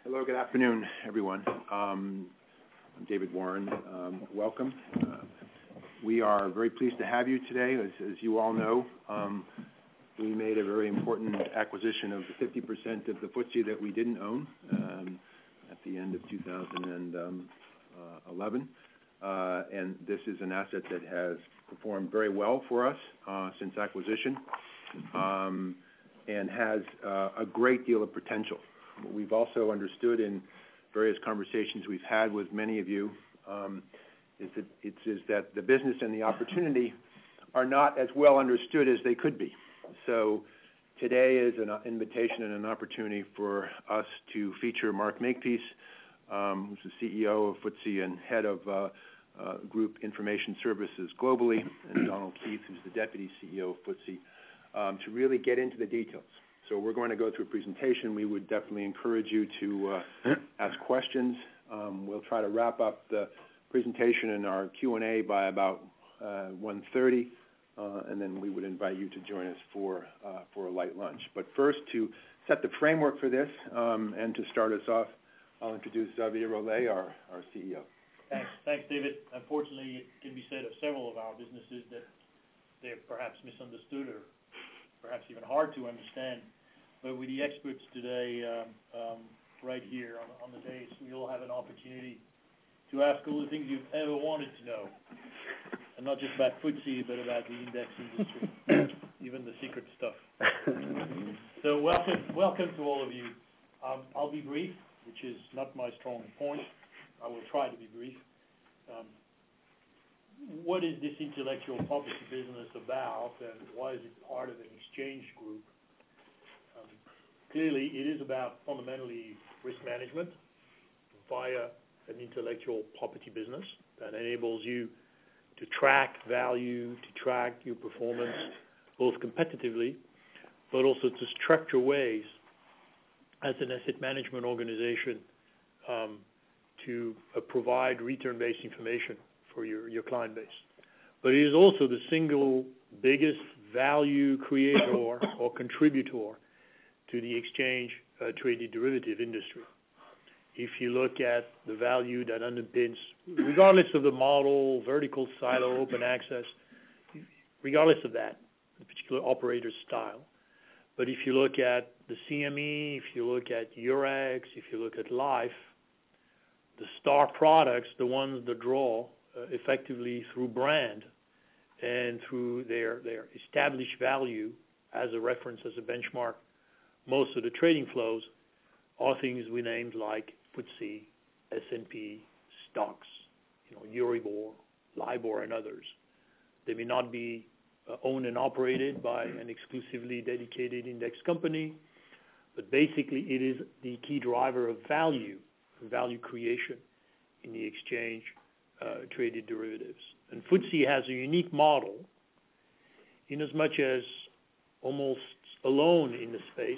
Hello, good afternoon, everyone. I'm David Warren. Welcome. We are very pleased to have you today. As you all know, we made a very important acquisition of the 50% of the FTSE that we didn't own at the end of 2011. And this is an asset that has performed very well for us since acquisition and has a great deal of potential. What we've also understood in various conversations we've had with many of you is that the business and the opportunity are not as well understood as they could be. So today is an invitation and an opportunity for us to feature Mark Makepeace, who's the CEO of FTSE and head of Group Information Services globally, and Donald Keith, who's the deputy CEO of FTSE, to really get into the details. So we're going to go through a presentation. We would definitely encourage you to ask questions. We'll try to wrap up the presentation and our Q&A by about 1:30, and then we would invite you to join us for a light lunch. But first, to set the framework for this and to start us off, I'll introduce Xavier Rolet, our CEO. Thanks, David. Unfortunately, it can be said of several of our businesses that they're perhaps misunderstood or perhaps even hard to understand. But with the experts today, right here on the dais, you'll have an opportunity to ask all the things you've ever wanted to know, and not just about FTSE, but about the index industry, even the secret stuff. So welcome to all of you. I'll be brief, which is not my strong point. I will try to be brief. What is this intellectual property business about, and why is it part of an exchange group? Clearly, it is about fundamentally risk management via an intellectual property business that enables you to track value, to track your performance, both competitively, but also to structure ways as an asset management organization to provide return-based information for your client base. But it is also the single biggest value creator or contributor to the exchange traded derivative industry. If you look at the value that underpins, regardless of the model, vertical silo, open access, regardless of that, the particular operator style. But if you look at the CME, if you look at Eurex, if you look at Life, the star products, the ones that draw effectively through brand and through their established value as a reference, as a benchmark, most of the trading flows are things we named like FTSE, S&P, stocks, Euribor, LIBOR, and others. They may not be owned and operated by an exclusively dedicated index company, but basically it is the key driver of value creation in the exchange traded derivatives. And FTSE has a unique model in as much as almost alone in the space.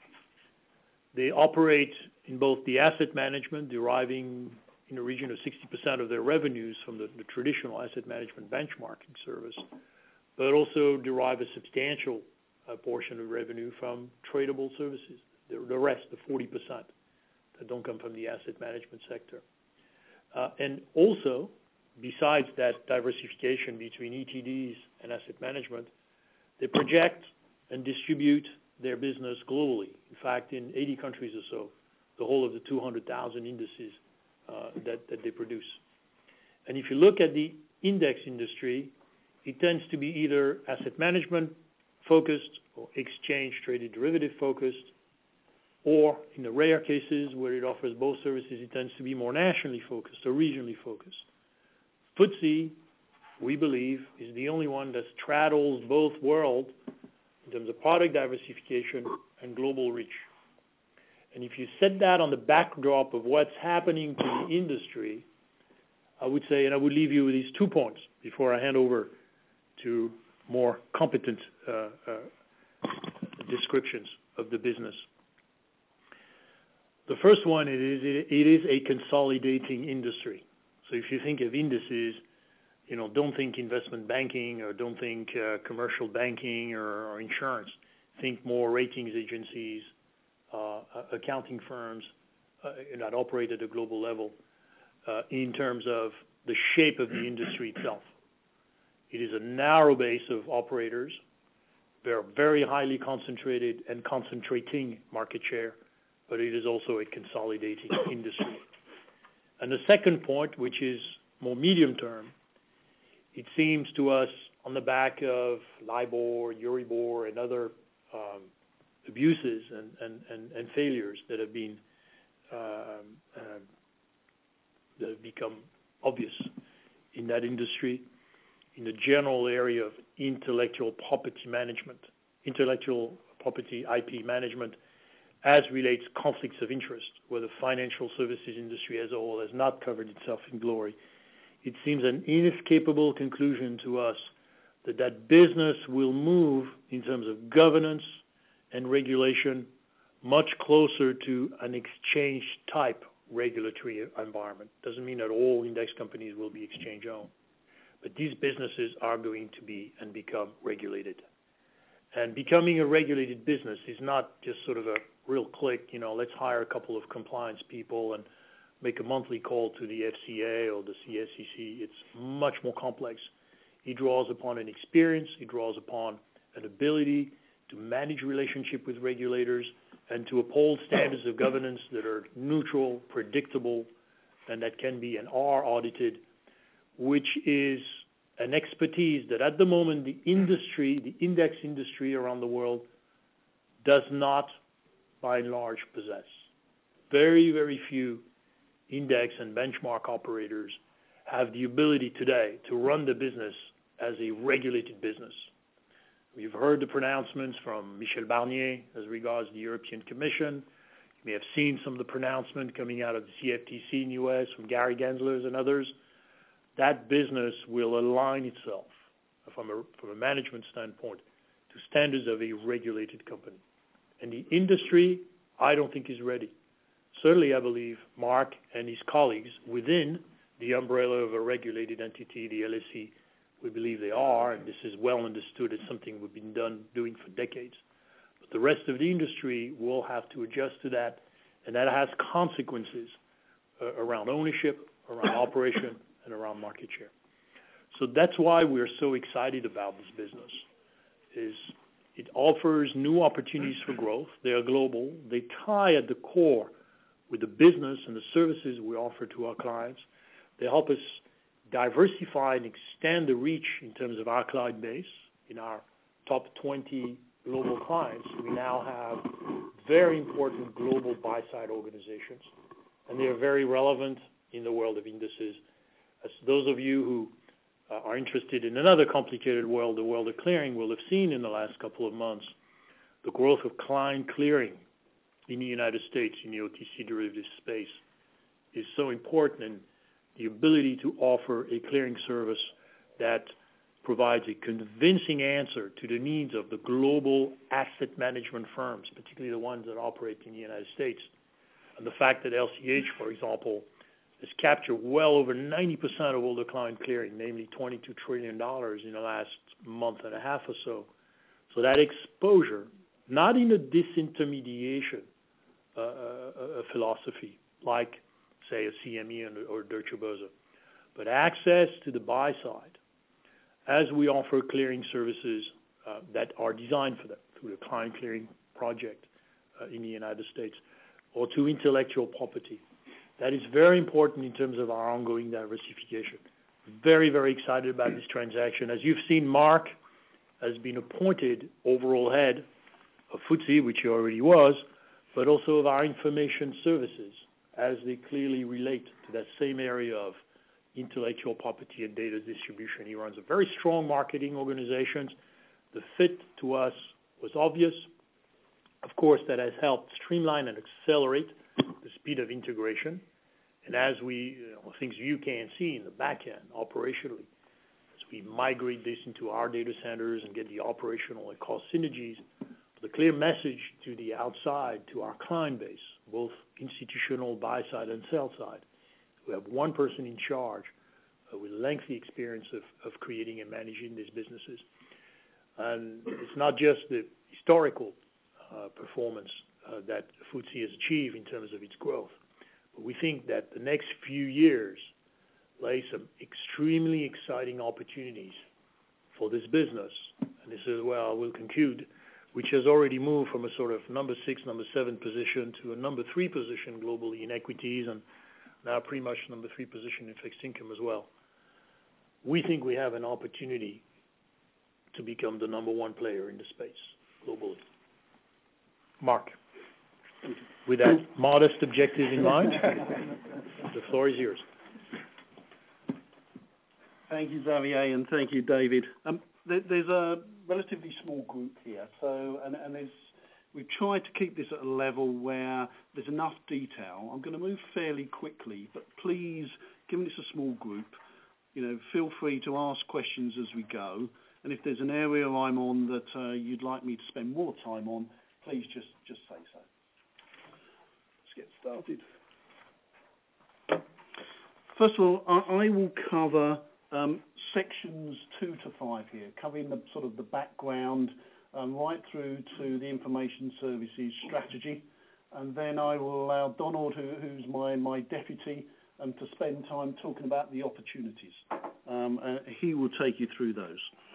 They operate in both the asset management, deriving in the region of 60% of their revenues from the traditional asset management benchmarking service, but also derive a substantial portion of revenue from tradable services, the rest, the 40%, that don't come from the asset management sector. And also, besides that diversification between ETDs and asset management, they project and distribute their business globally. In fact, in 80 countries or so, the whole of the 200,000 indices that they produce. And if you look at the index industry, it tends to be either asset management focused or exchange traded derivative focused, or in the rare cases where it offers both services, it tends to be more nationally focused or regionally focused. FTSE, we believe, is the only one that straddles both worlds in terms of product diversification and global reach. And if you set that on the backdrop of what's happening to the industry, I would say, and I would leave you with these 2 points before I hand over to more competent descriptions of the business. The first one, it is a consolidating industry. So if you think of indices, don't think investment banking or don't think commercial banking or insurance. Think more ratings agencies, accounting firms, that operate at a global level in terms of the shape of the industry itself. It is a narrow base of operators. They're very highly concentrated and concentrating market share, but it is also a consolidating industry. And the second point, which is more medium term, it seems to us on the back of LIBOR, Euribor, and other abuses and failures that have been that have become obvious in that industry, in the general area of intellectual property management, intellectual property IP management, as relates conflicts of interest, where the financial services industry as a whole has not covered itself in glory. It seems an inescapable conclusion to us that business will move in terms of governance and regulation much closer to an exchange type regulatory environment. Doesn't mean that all index companies will be exchange owned, but these businesses are going to be and become regulated. And becoming a regulated business is not just sort of a real click, let's hire a couple of compliance people and make a monthly call to the FCA or the CSEC. It's much more complex. It draws upon an experience, it draws upon an ability to manage relationship with regulators and to uphold standards of governance that are neutral, predictable, and that can be and are audited, which is an expertise that at the moment the index industry around the world does not, by and large, possess. Very, very few index and benchmark operators have the ability today to run the business as a regulated business. We've heard the pronouncements from Michel Barnier as regards the European Commission. You may have seen some of the pronouncements coming out of the CFTC in the U.S. from Gary Gensler and others. That business will align itself from a management standpoint to standards of a regulated company. And the industry, I don't think, is ready. Certainly, I believe Mark and his colleagues within the umbrella of a regulated entity, the LSE, we believe they are, and this is well understood. It's something we've been doing for decades. But the rest of the industry will have to adjust to that, and that has consequences around ownership, around operation, and around market share. So that's why we're so excited about this business. It offers new opportunities for growth. They are global. They tie at the core with the business and the services we offer to our clients. They help us diversify and extend the reach in terms of our client base. In our top 20 global clients, we now have very important global buy-side organizations, and they are very relevant in the world of indices. As those of you who are interested in another complicated world, the world of clearing, will have seen in the last couple of months, the growth of client clearing in the United States in the OTC derivatives space is so important, and the ability to offer a clearing service that provides a convincing answer to the needs of the global asset management firms, particularly the ones that operate in the United States. And the fact that LCH, for example, has captured well over 90% of all the client clearing, namely $22 trillion in the last month and a half or so. So that exposure, not in a disintermediation philosophy like, say, a CME or Deutsche Börse, but access to the buy side as we offer clearing services that are designed for them through the client clearing project in the United States, or to intellectual property. That is very important in terms of our ongoing diversification. Very, very excited about this transaction. As you've seen, Mark has been appointed overall head of FTSE, which he already was, but also of our information services, as they clearly relate to that same area of intellectual property and data distribution. He runs a very strong marketing organization. The fit to us was obvious. Of course, that has helped streamline and accelerate the speed of integration. And as things you can see in the back end operationally, as we migrate this into our data centers and get the operational and cost synergies, the clear message to the outside, to our client base, both institutional buy side and sell side, we have one person in charge with lengthy experience of creating and managing these businesses. And it's not just the historical performance that FTSE has achieved in terms of its growth. But we think that the next few years lay some extremely exciting opportunities for this business. And this is where I will conclude, which has already moved from a sort of number 6, number 7 position to a number 3 position globally in equities, and now pretty much number 3 position in fixed income as well. We think we have an opportunity to become the number 1 player in the space globally. Mark, with that modest objective in mind, the floor is yours. Thank you, Xavier, and thank you, David. There's a relatively small group here, and we've tried to keep this at a level where there's enough detail. I'm going to move fairly quickly, but please, given it's a small group, feel free to ask questions as we go. And if there's an area I'm on that you'd like me to spend more time on, please just say so. Let's get started. First of all, I will cover sections 2 to 5 here, covering the sort of the background right through to the information services strategy, and then I will allow Donald, who's my deputy, to spend time talking about the opportunities. He will take you through those.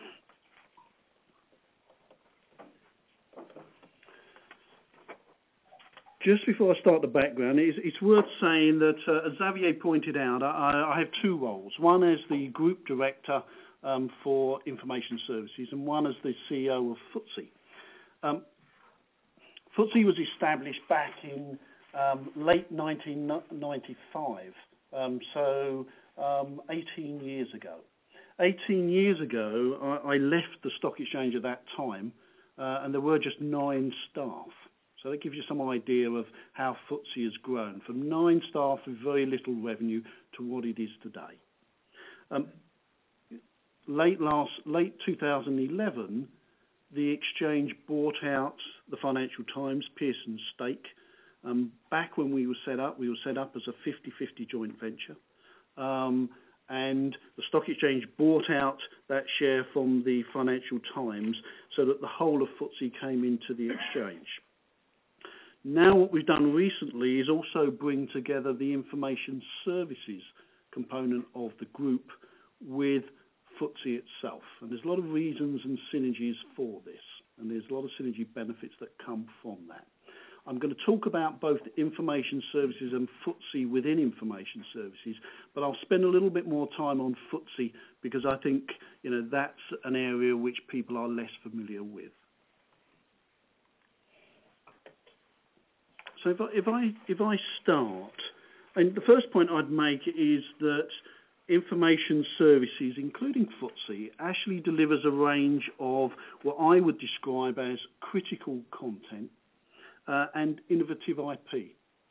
Just before I start the background, it's worth saying that, as Xavier pointed out, I have 2 roles. One as the Group Director for Information Services and one as the CEO of FTSE. FTSE was established back in late 1995, so 18 years ago. 18 years ago, I left the stock exchange at that time, and there were just 9 staff. So that gives you some idea of how FTSE has grown, from 9 staff with very little revenue to what it is today. Late 2011, the exchange bought out the Financial Times, Pearson Stake. Back when we were set up as a 50-50 joint venture. And the stock exchange bought out that share from the Financial Times so that the whole of FTSE came into the exchange. Now what we've done recently is also bring together the information services component of the group with FTSE itself. And there's a lot of reasons and synergies for this. And there's a lot of synergy benefits that come from that. I'm going to talk about both information services and FTSE within information services, but I'll spend a little bit more time on FTSE because I think that's an area which people are less familiar with. So if I start, and the first point I'd make is that information services, including FTSE, actually delivers a range of what I would describe as critical content and innovative IP.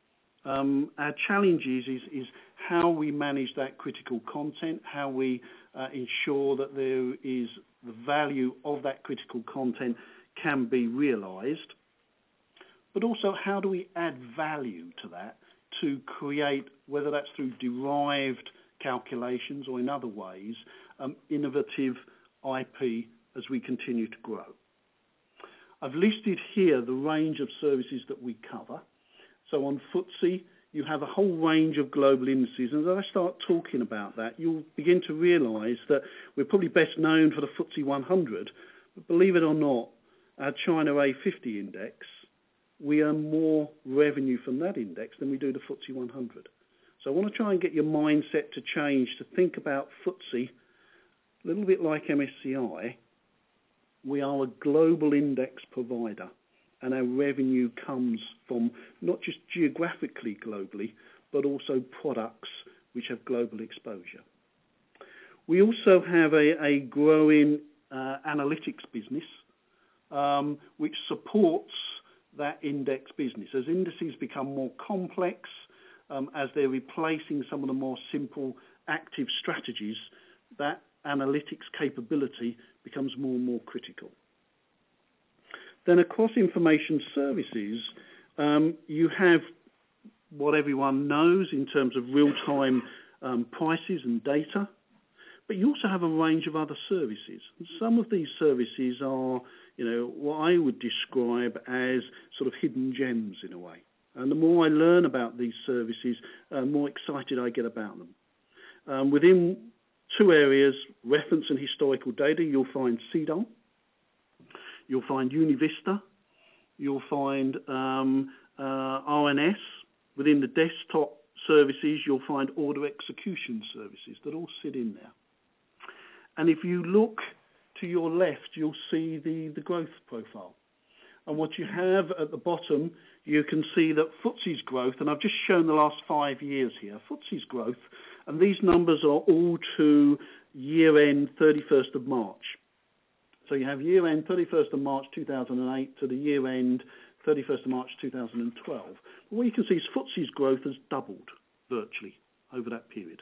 Our challenge is how we manage that critical content, how we ensure that there is the value of that critical content can be realised, but also how do we add value to that to create, whether that's through derived calculations or in other ways, innovative IP as we continue to grow. I've listed here the range of services that we cover. So on FTSE, you have a whole range of global indices, and as I start talking about that, you'll begin to realise that we're probably best known for the FTSE 100, but believe it or not, our China A50 index, we earn more revenue from that index than we do the FTSE 100. So I want to try and get your mindset to change to think about FTSE a little bit like MSCI. We are a global index provider, and our revenue comes from not just geographically globally, but also products which have global exposure. We also have a growing analytics business, which supports that index business. As indices become more complex, as they're replacing some of the more simple active strategies, that analytics capability becomes more and more critical. Then across information services, you have what everyone knows in terms of real-time prices and data, but you also have a range of other services. And some of these services are, what I would describe as sort of hidden gems in a way. And the more I learn about these services, the more excited I get about them. Within two areas, reference and historical data, you'll find CDON, you'll find Univista, you'll find RNS. Within the desktop services, you'll find order execution services that all sit in there. And if you look to your left, you'll see the growth profile. And what you have at the bottom, you can see that FTSE's growth, and I've just shown the last 5 years here, FTSE's growth, and these numbers are all to year-end 31st of March. So you have year-end 31st of March 2008 to the year-end 31st of March 2012. But what you can see is FTSE's growth has doubled virtually over that period.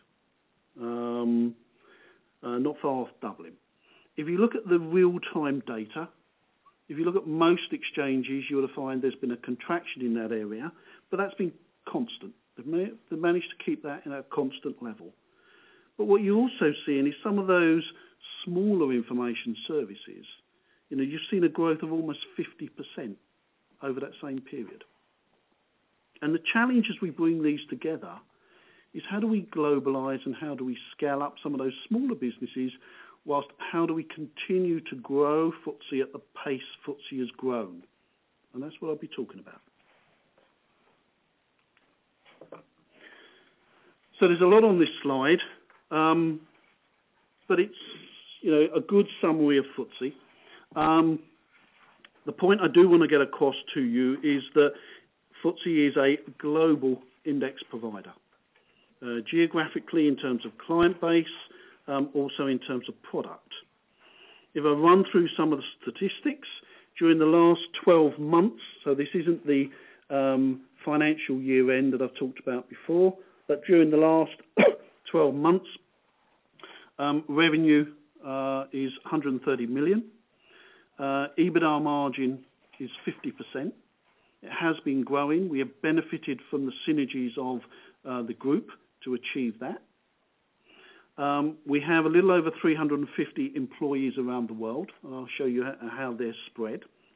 Not far off doubling. If you look at the real-time data, if you look at most exchanges, you'll find there's been a contraction in that area, but that's been constant. They've managed to keep that in a constant level. But what you're also seeing is some of those smaller information services, you've seen a growth of almost 50% over that same period. And the challenge as we bring these together is how do we globalise and how do we scale up some of those smaller businesses, whilst how do we continue to grow FTSE at the pace FTSE has grown? And that's what I'll be talking about. So there's a lot on this slide, but it's a good summary of FTSE. The point I do want to get across to you is that FTSE is a global index provider, geographically in terms of client base, also in terms of product. If I run through some of the statistics, during the last 12 months, so this isn't the financial year end that I've talked about before, but during the last 12 months, revenue is 130 million. EBITDA margin is 50%. It has been growing. We have benefited from the synergies of the group to achieve that. We have a little over 350 employees around the world, and I'll show you how they're spread.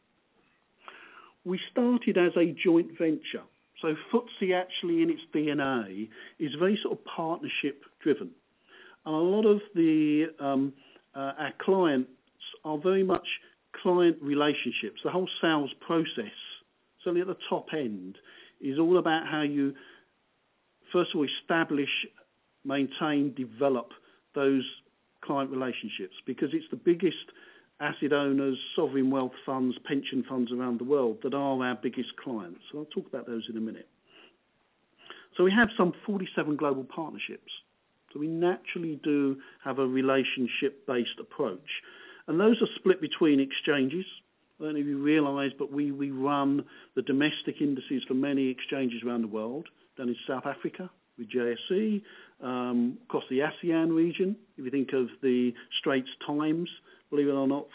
We started as a joint venture. So FTSE actually in its DNA is very sort of partnership driven. And a lot of our clients are very much client relationships. The whole sales process, certainly at the top end, is all about how you, first of all, establish, maintain, develop those client relationships, because it's the biggest asset owners, sovereign wealth funds, pension funds around the world that are our biggest clients. So I'll talk about those in a minute. So we have some 47 global partnerships. So we naturally do have a relationship-based approach. And those are split between exchanges. I don't know if you realise, but we run the domestic indices for many exchanges around the world. Down in South Africa with JSE, across the ASEAN region. If you think of the Straits Times, believe it or not,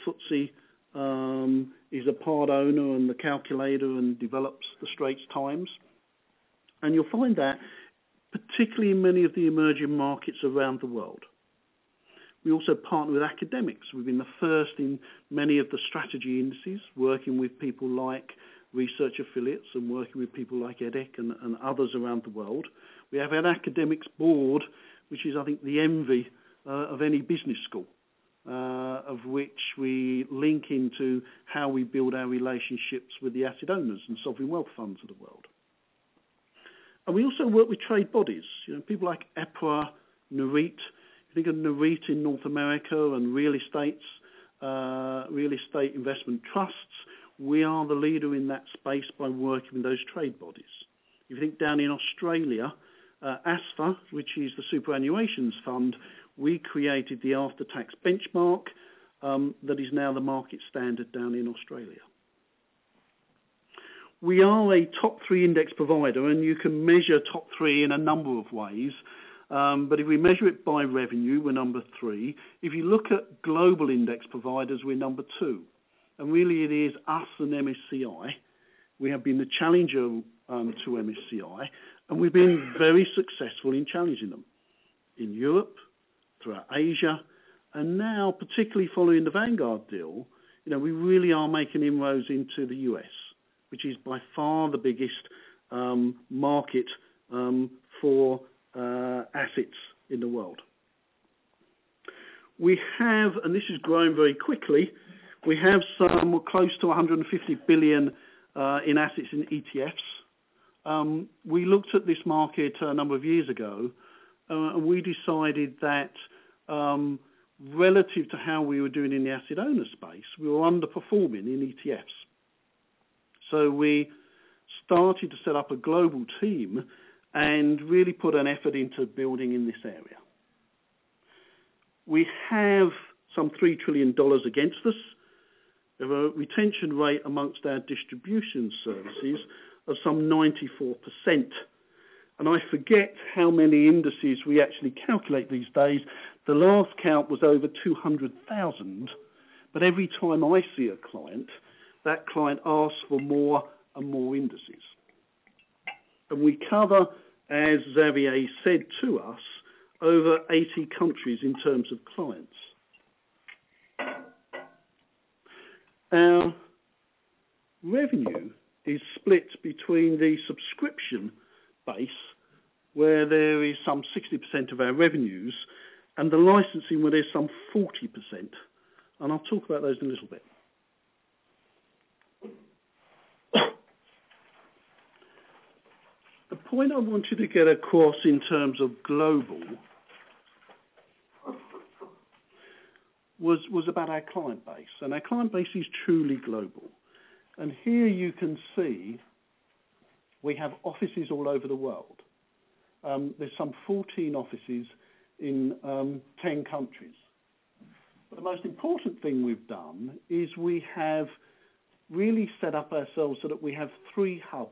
FTSE is a part owner and the calculator and develops the Straits Times. And you'll find that particularly in many of the emerging markets around the world. We also partner with academics. We've been the first in many of the strategy indices, working with people like research affiliates and working with people like EDEC and others around the world. We have an academics board, which is, I think, the envy of any business school, of which we link into how we build our relationships with the asset owners and sovereign wealth funds of the world. And we also work with trade bodies, people like EPRA, NAREIT. You think of NAREIT in North America and real estate investment trusts. We are the leader in that space by working with those trade bodies. If you think down in Australia, ASFA, which is the superannuations fund, we created the after-tax benchmark that is now the market standard down in Australia. We are a top 3 index provider, and you can measure top 3 in a number of ways. But if we measure it by revenue, we're number 3. If you look at global index providers, we're number 2. And really it is us and MSCI. We have been the challenger to MSCI, and we've been very successful in challenging them in Europe, throughout Asia, and now, particularly following the Vanguard deal, we really are making inroads into the US, which is by far the biggest market for assets in the world. We have, and this is growing very quickly, we have close to 150 billion in assets in ETFs. We looked at this market a number of years ago, and we decided that relative to how we were doing in the asset owner space, we were underperforming in ETFs. So we started to set up a global team and really put an effort into building in this area. We have some $3 trillion against us. We have a retention rate amongst our distribution services of some 94%. And I forget how many indices we actually calculate these days. The last count was over 200,000. But every time I see a client, that client asks for more and more indices. And we cover, as Xavier said to us, over 80 countries in terms of clients. Our revenue is split between the subscription base, where there is some 60% of our revenues, and the licensing, where there's some 40%. And I'll talk about those in a little bit. The point I wanted to get across in terms of global was about our client base. And our client base is truly global. And here you can see we have offices all over the world. There's some 14 offices in 10 countries. But the most important thing we've done is we have really set up ourselves so that we have 3 hubs.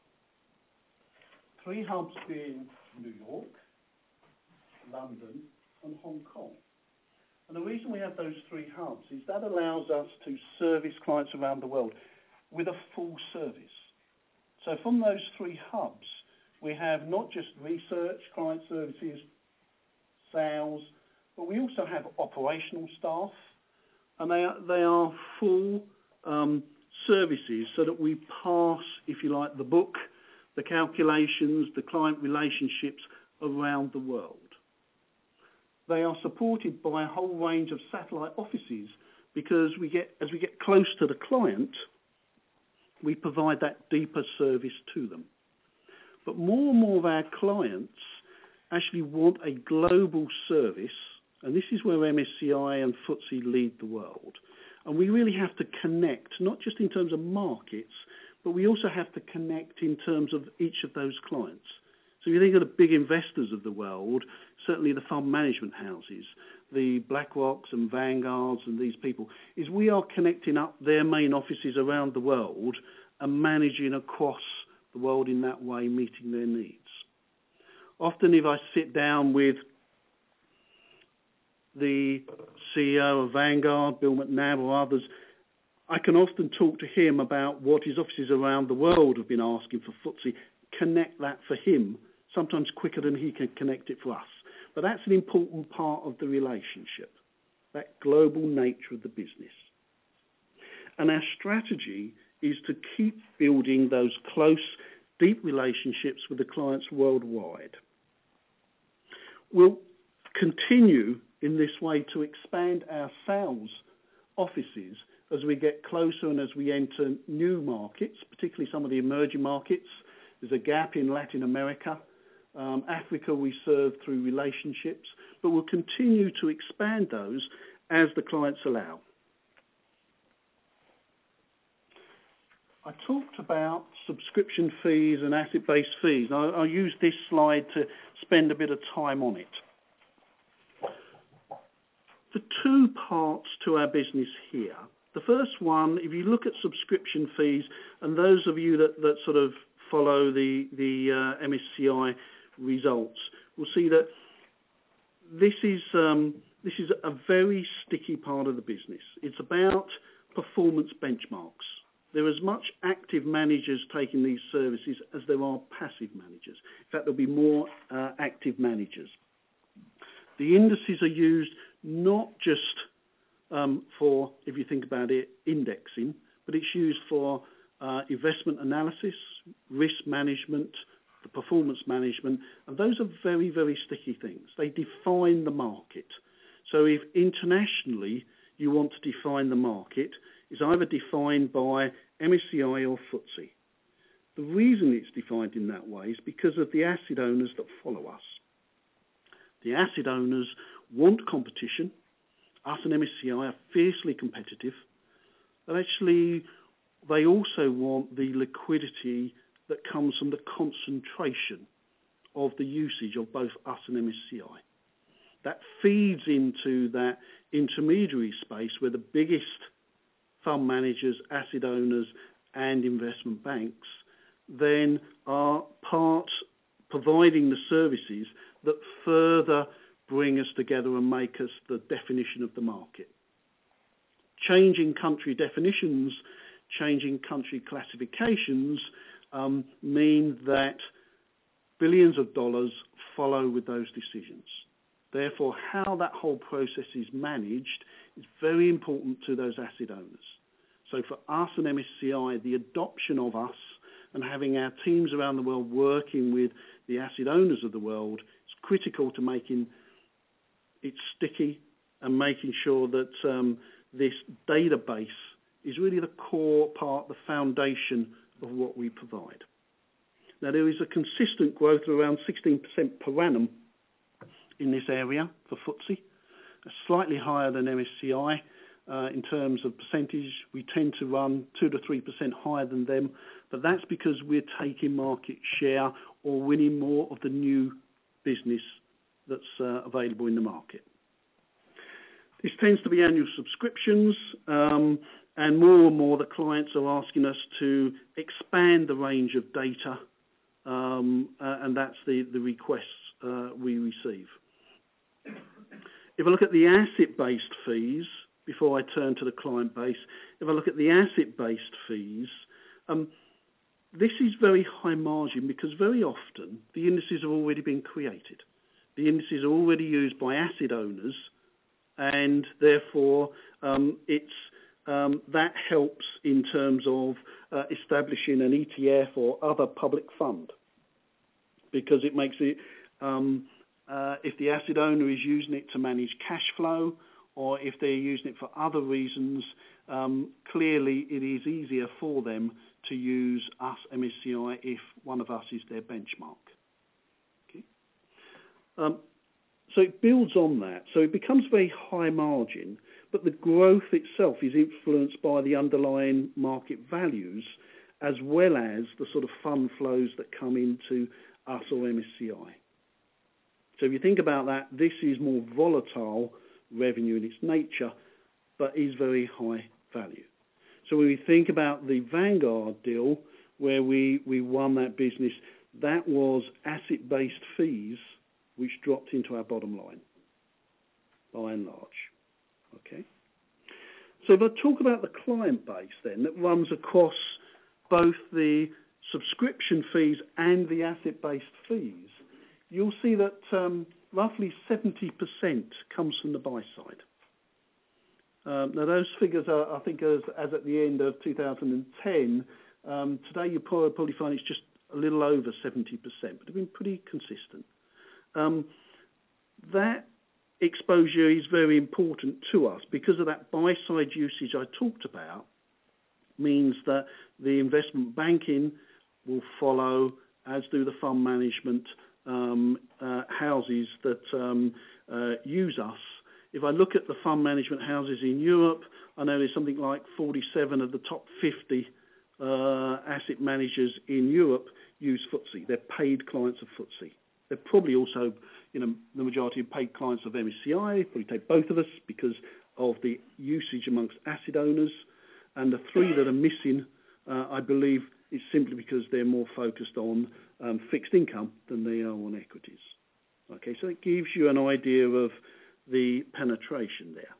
3 hubs being New York, London, and Hong Kong. And the reason we have those 3 hubs is that allows us to service clients around the world with a full service. So from those 3 hubs, we have not just research, client services, sales, but we also have operational staff, and they are full services so that we pass, if you like, the book, the calculations, the client relationships around the world. They are supported by a whole range of satellite offices because as we get close to the client, we provide that deeper service to them. But more and more of our clients actually want a global service, and this is where MSCI and FTSE lead the world. And we really have to connect, not just in terms of markets, but we also have to connect in terms of each of those clients. So if you think of the big investors of the world, certainly the fund management houses, the BlackRocks and Vanguards and these people, is we are connecting up their main offices around the world and managing across the world in that way, meeting their needs. Often if I sit down with the CEO of Vanguard, Bill McNabb or others, I can often talk to him about what his offices around the world have been asking for FTSE, connect that for him, sometimes quicker than he can connect it for us. But that's an important part of the relationship, that global nature of the business. And our strategy is to keep building those close, deep relationships with the clients worldwide. We'll continue in this way to expand our sales offices as we get closer and as we enter new markets, particularly some of the emerging markets. There's a gap in Latin America. Africa we serve through relationships, but we'll continue to expand those as the clients allow. I talked about subscription fees and asset-based fees. I'll use this slide to spend a bit of time on it. The 2 parts to our business here. The first one, if you look at subscription fees, and those of you that sort of follow the MSCI results will see that this is a very sticky part of the business. It's about performance benchmarks. There are as much active managers taking these services as there are passive managers. In fact, there'll be more active managers. The indices are used not just for, if you think about it, indexing, but it's used for investment analysis, risk management, the performance management, and those are very, very sticky things. They define the market. So if internationally you want to define the market, it's either defined by MSCI or FTSE. The reason it's defined in that way is because of the asset owners that follow us. The asset owners want competition. Us and MSCI are fiercely competitive. But actually, they also want the liquidity that comes from the concentration of the usage of both us and MSCI. That feeds into that intermediary space where the biggest fund managers, asset owners, and investment banks then are part providing the services that further bring us together and make us the definition of the market. Changing country definitions, changing country classifications mean that billions of dollars follow with those decisions. Therefore, how that whole process is managed is very important to those asset owners. So for us and MSCI, the adoption of us and having our teams around the world working with the asset owners of the world is critical to making it sticky and making sure that this database is really the core part, the foundation of what we provide. Now, there is a consistent growth of around 16% per annum in this area for FTSE, slightly higher than MSCI. In terms of percentage, we tend to run 2 to 3% higher than them, but that's because we're taking market share or winning more of the new business that's available in the market. This tends to be annual subscriptions, and more the clients are asking us to expand the range of data, and that's the requests we receive. If I look at the asset-based fees, before I turn to the client base, if I look at the asset-based fees, this is very high margin because very often the indices have already been created. The indices are already used by asset owners, and therefore that helps in terms of establishing an ETF or other public fund, because it makes it, if the asset owner is using it to manage cash flow, or if they're using it for other reasons, clearly it is easier for them to use us, MSCI, if one of us is their benchmark. Okay. So it builds on that. So it becomes very high margin, but the growth itself is influenced by the underlying market values as well as the sort of fund flows that come into us or MSCI. So if you think about that, this is more volatile revenue in its nature, but is very high value. So when we think about the Vanguard deal, where we won that business, that was asset-based fees which dropped into our bottom line, by and large. Okay. So if I talk about the client base then, that runs across both the subscription fees and the asset-based fees, you'll see that roughly 70% comes from the buy side. Now those figures are, I think, as at the end of 2010. Today you probably find it's just a little over 70%, but it's been pretty consistent. That exposure is very important to us because of that buy side usage I talked about. Means that the investment banking will follow, as do the fund management houses that use us. If I look at the fund management houses in Europe, I know there's something like 47 of the top 50 asset managers in Europe use FTSE. They're paid clients of FTSE. They're probably also, the majority of paid clients of MSCI. Probably take both of us because of the usage amongst asset owners. And the three that are missing, I believe, is simply because they're more focused on fixed income than they are on equities. Okay, so it gives you an idea of the penetration there.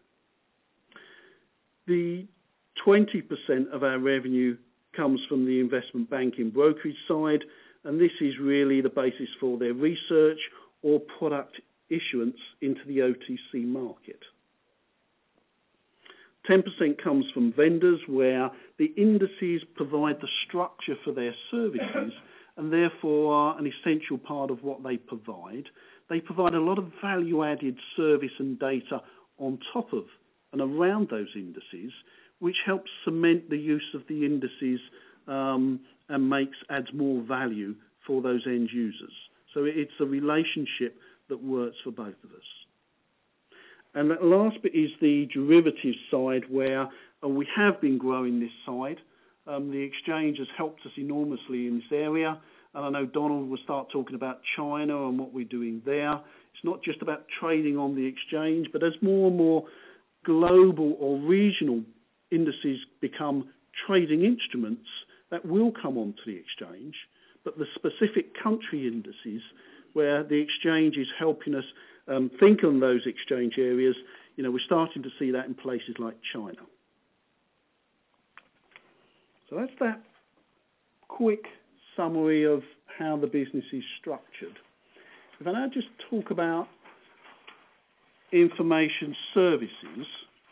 The 20% of our revenue comes from the investment banking brokerage side, and this is really the basis for their research or product issuance into the OTC market. 10% comes from vendors, where the indices provide the structure for their services and therefore are an essential part of what they provide. They provide a lot of value-added service and data on top of and around those indices, which helps cement the use of the indices and adds more value for those end users. So it's a relationship that works for both of us. And that last bit is the derivatives side, where we have been growing this side. The exchange has helped us enormously in this area. And I know Donald will start talking about China and what we're doing there. It's not just about trading on the exchange, but as more and more global or regional indices become trading instruments, that will come onto the exchange. But the specific country indices, where the exchange is helping us think on those exchange areas, we're starting to see that in places like China. So that's that quick summary of how the business is structured. If I now just talk about information services,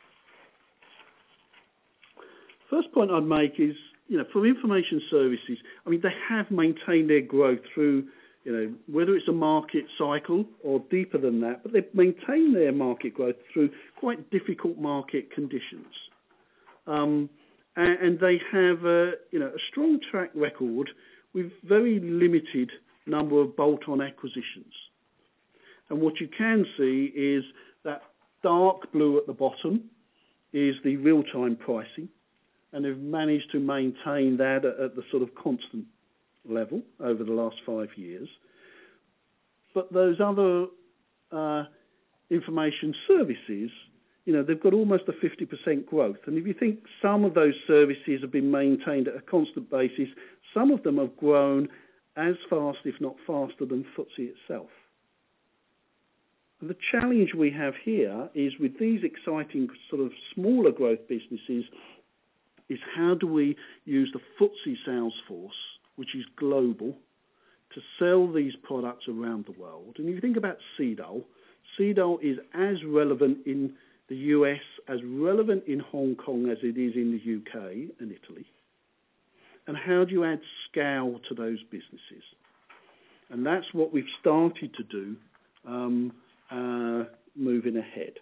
first point I'd make is, for information services, they have maintained their growth through, whether it's a market cycle or deeper than that, but they've maintained their market growth through quite difficult market conditions. And they have a strong track record with very limited number of bolt-on acquisitions. And what you can see is that dark blue at the bottom is the real-time pricing, and they've managed to maintain that at the sort of constant level over the last 5 years. But those other information services, they've got almost a 50% growth. And if you think some of those services have been maintained at a constant basis, some of them have grown as fast, if not faster, than FTSE itself. And the challenge we have here is with these exciting sort of smaller growth businesses is how do we use the FTSE sales force, which is global, to sell these products around the world. And if you think about CDOL is as relevant in the US, as relevant in Hong Kong as it is in the UK and Italy. And how do you add scale to those businesses? And that's what we've started to do moving ahead.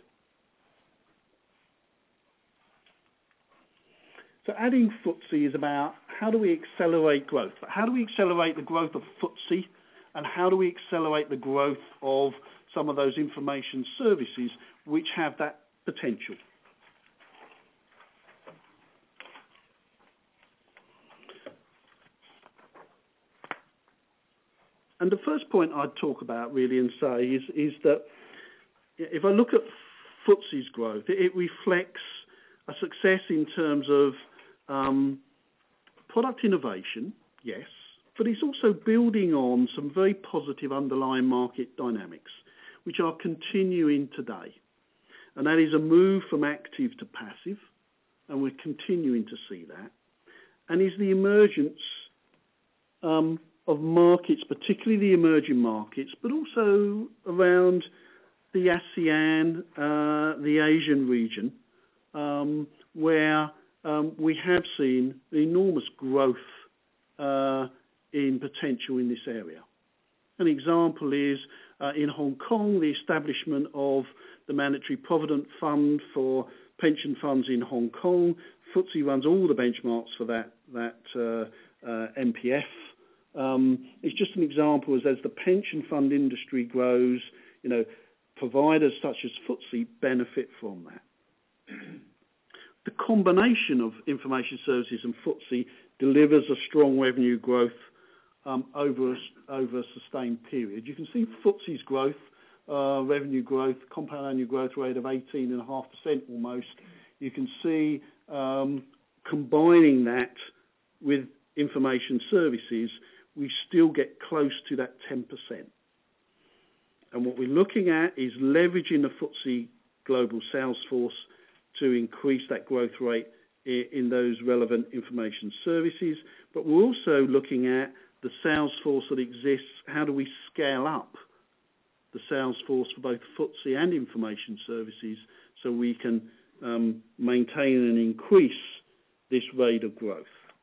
So adding FTSE is about how do we accelerate growth? How do we accelerate the growth of FTSE, and how do we accelerate the growth of some of those information services which have that potential? And the first point I'd talk about really and say is that if I look at FTSE's growth, it reflects a success in terms of product innovation, yes, but it's also building on some very positive underlying market dynamics, which are continuing today. And that is a move from active to passive, and we're continuing to see that. And is the emergence of markets, particularly the emerging markets, but also around the ASEAN, the Asian region, where we have seen enormous growth in potential in this area. An example is in Hong Kong, the establishment of the Mandatory Provident Fund for pension funds in Hong Kong. FTSE runs all the benchmarks for that MPF. It's just an example as the pension fund industry grows, providers such as FTSE benefit from that. The combination of information services and FTSE delivers a strong revenue growth over a sustained period. You can see FTSE's growth, revenue growth, compound annual growth rate of 18.5% almost. You can see combining that with information services, we still get close to that 10%. And what we're looking at is leveraging the FTSE global sales force to increase that growth rate in those relevant information services. But we're also looking at the sales force that exists. How do we scale up the sales force for both FTSE and information services so we can maintain and increase this rate of growth.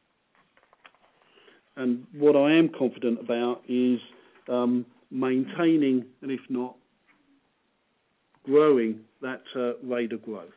And what I am confident about is maintaining, and if not growing, that rate of growth.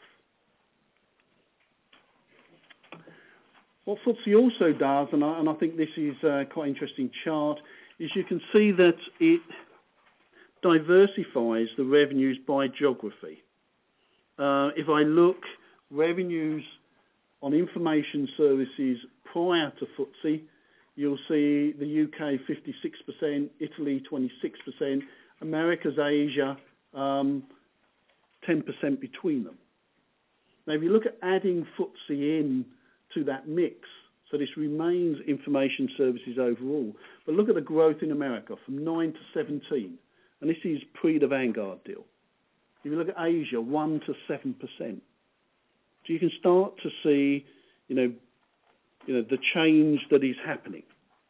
What FTSE also does, and I think this is quite an interesting chart, is you can see that it diversifies the revenues by geography. If I look revenues on information services prior to FTSE, you'll see the UK 56%, Italy 26%, Americas, Asia 10% between them. Now, if you look at adding FTSE in to that mix, so this remains information services overall, but look at the growth in America from 9 to 17, and this is pre the Vanguard deal. If you look at Asia, 1 to 7%. So you can start to see, the change that is happening.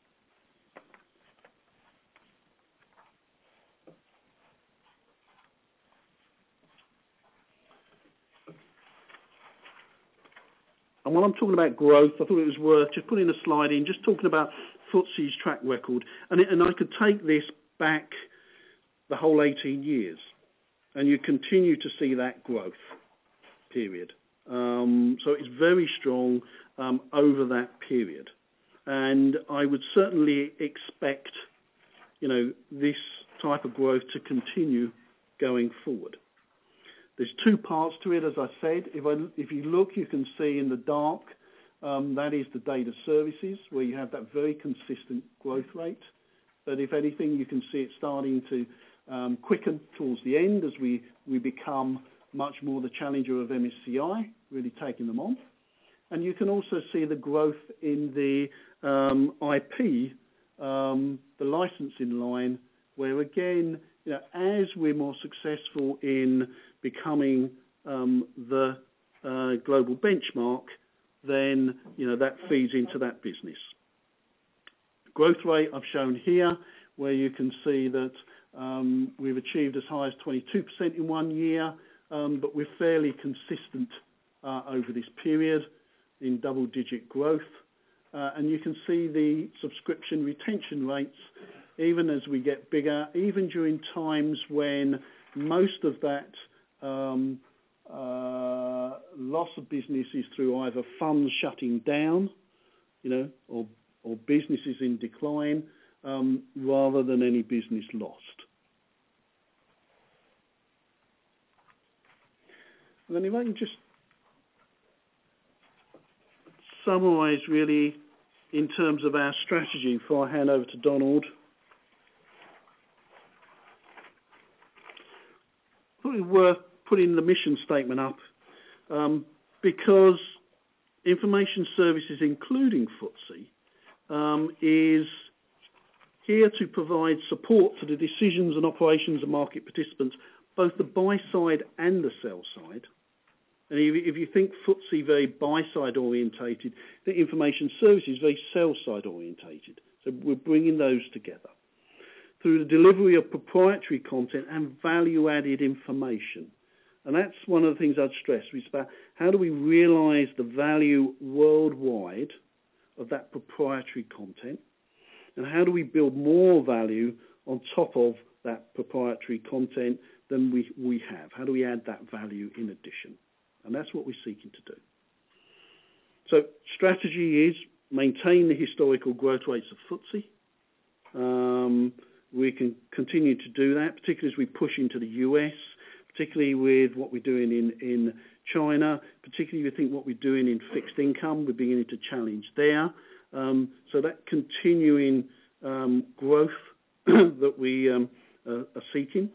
And when I'm talking about growth, I thought it was worth just putting a slide in, just talking about FTSE's track record. And I could take this back the whole 18 years, and you continue to see that growth period. So it's very strong over that period. And I would certainly expect, this type of growth to continue going forward. There's two parts to it, as I said. If you look, you can see in the dark, that is the data services, where you have that very consistent growth rate. But if anything, you can see it starting to quicken towards the end as we become much more the challenger of MSCI, really taking them on. And you can also see the growth in the IP, the licensing line, where again, as we're more successful in becoming the global benchmark, then that feeds into that business. Growth rate I've shown here, where you can see that we've achieved as high as 22% in 1 year, but we're fairly consistent over this period in double-digit growth. And you can see the subscription retention rates, even as we get bigger, even during times when most of that loss of business is through either funds shutting down, or businesses in decline, rather than any business lost. And then if I can just summarise really in terms of our strategy before I hand over to Donald. Probably worth putting the mission statement up because information services, including FTSE, is here to provide support to the decisions and operations of market participants, both the buy side and the sell side. And if you think FTSE very buy-side orientated, the information services very sell-side orientated. So we're bringing those together through the delivery of proprietary content and value-added information. And that's one of the things I'd stress, is about how do we realise the value worldwide of that proprietary content, and how do we build more value on top of that proprietary content than we have? How do we add that value in addition? And that's what we're seeking to do. So strategy is maintain the historical growth rates of FTSE. We can continue to do that, particularly as we push into the US, particularly with what we're doing in China, particularly we think what we're doing in fixed income, we're beginning to challenge there. So that continuing growth that we are seeking.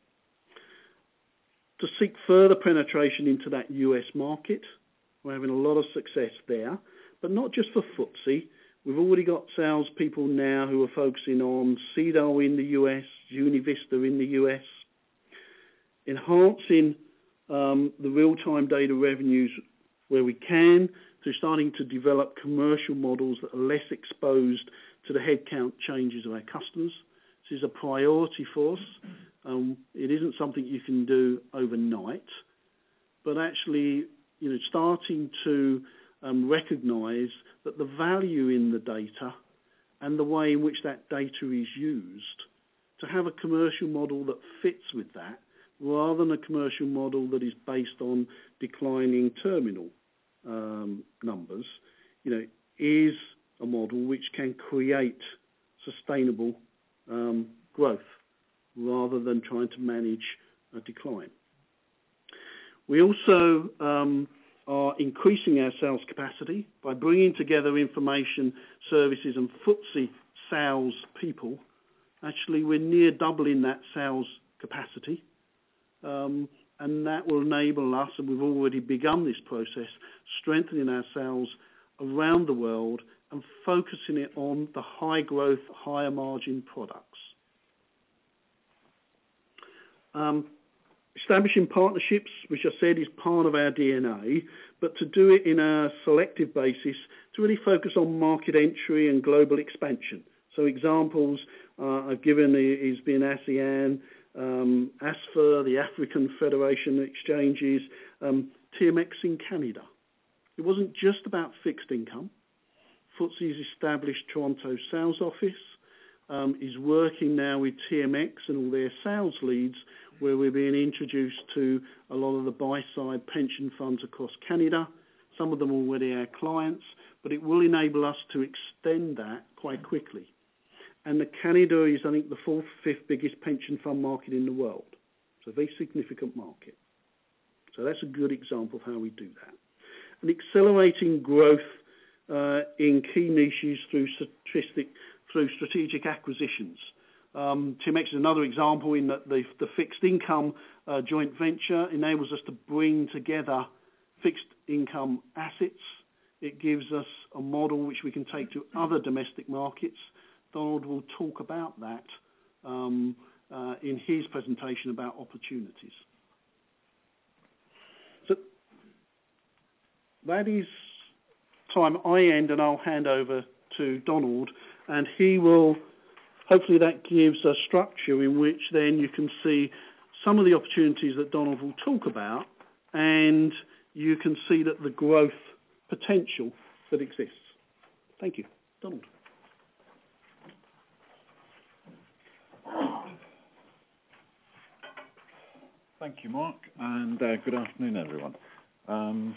To seek further penetration into that US market. We're having a lot of success there, but not just for FTSE. We've already got salespeople now who are focusing on CEDAW in the US, Univista in the US, enhancing the real-time data revenues where we can, through starting to develop commercial models that are less exposed to the headcount changes of our customers. This is a priority for us. It isn't something you can do overnight, but actually starting to recognise that the value in the data and the way in which that data is used, to have a commercial model that fits with that, rather than a commercial model that is based on declining terminal numbers, is a model which can create sustainable growth rather than trying to manage a decline. We also are increasing our sales capacity by bringing together information services and FTSE sales people. Actually, we're near doubling that sales capacity, and that will enable us, and we've already begun this process, strengthening our sales around the world and focusing it on the high growth, higher margin products. Establishing partnerships, which I said is part of our DNA, but to do it in a selective basis to really focus on market entry and global expansion. So examples I've given is being ASEAN, ASFA, the African Federation of Exchanges, TMX in Canada. It wasn't just about fixed income. FTSE's established Toronto sales office, is working now with TMX and all their sales leads, where we're being introduced to a lot of the buy-side pension funds across Canada. Some of them already our clients, but it will enable us to extend that quite quickly. And Canada is, I think, the fourth, fifth biggest pension fund market in the world. It's a very significant market. So that's a good example of how we do that. And accelerating growth in key niches through strategic acquisitions. TMX is another example in that the fixed income joint venture enables us to bring together fixed income assets. It gives us a model which we can take to other domestic markets. Donald will talk about that in his presentation about opportunities. So that is time I end, and I'll hand over to Donald, and he will. Hopefully that gives a structure in which then you can see some of the opportunities that Donald will talk about, and you can see that the growth potential that exists. Thank you. Donald. Thank you, Mark, and good afternoon, everyone.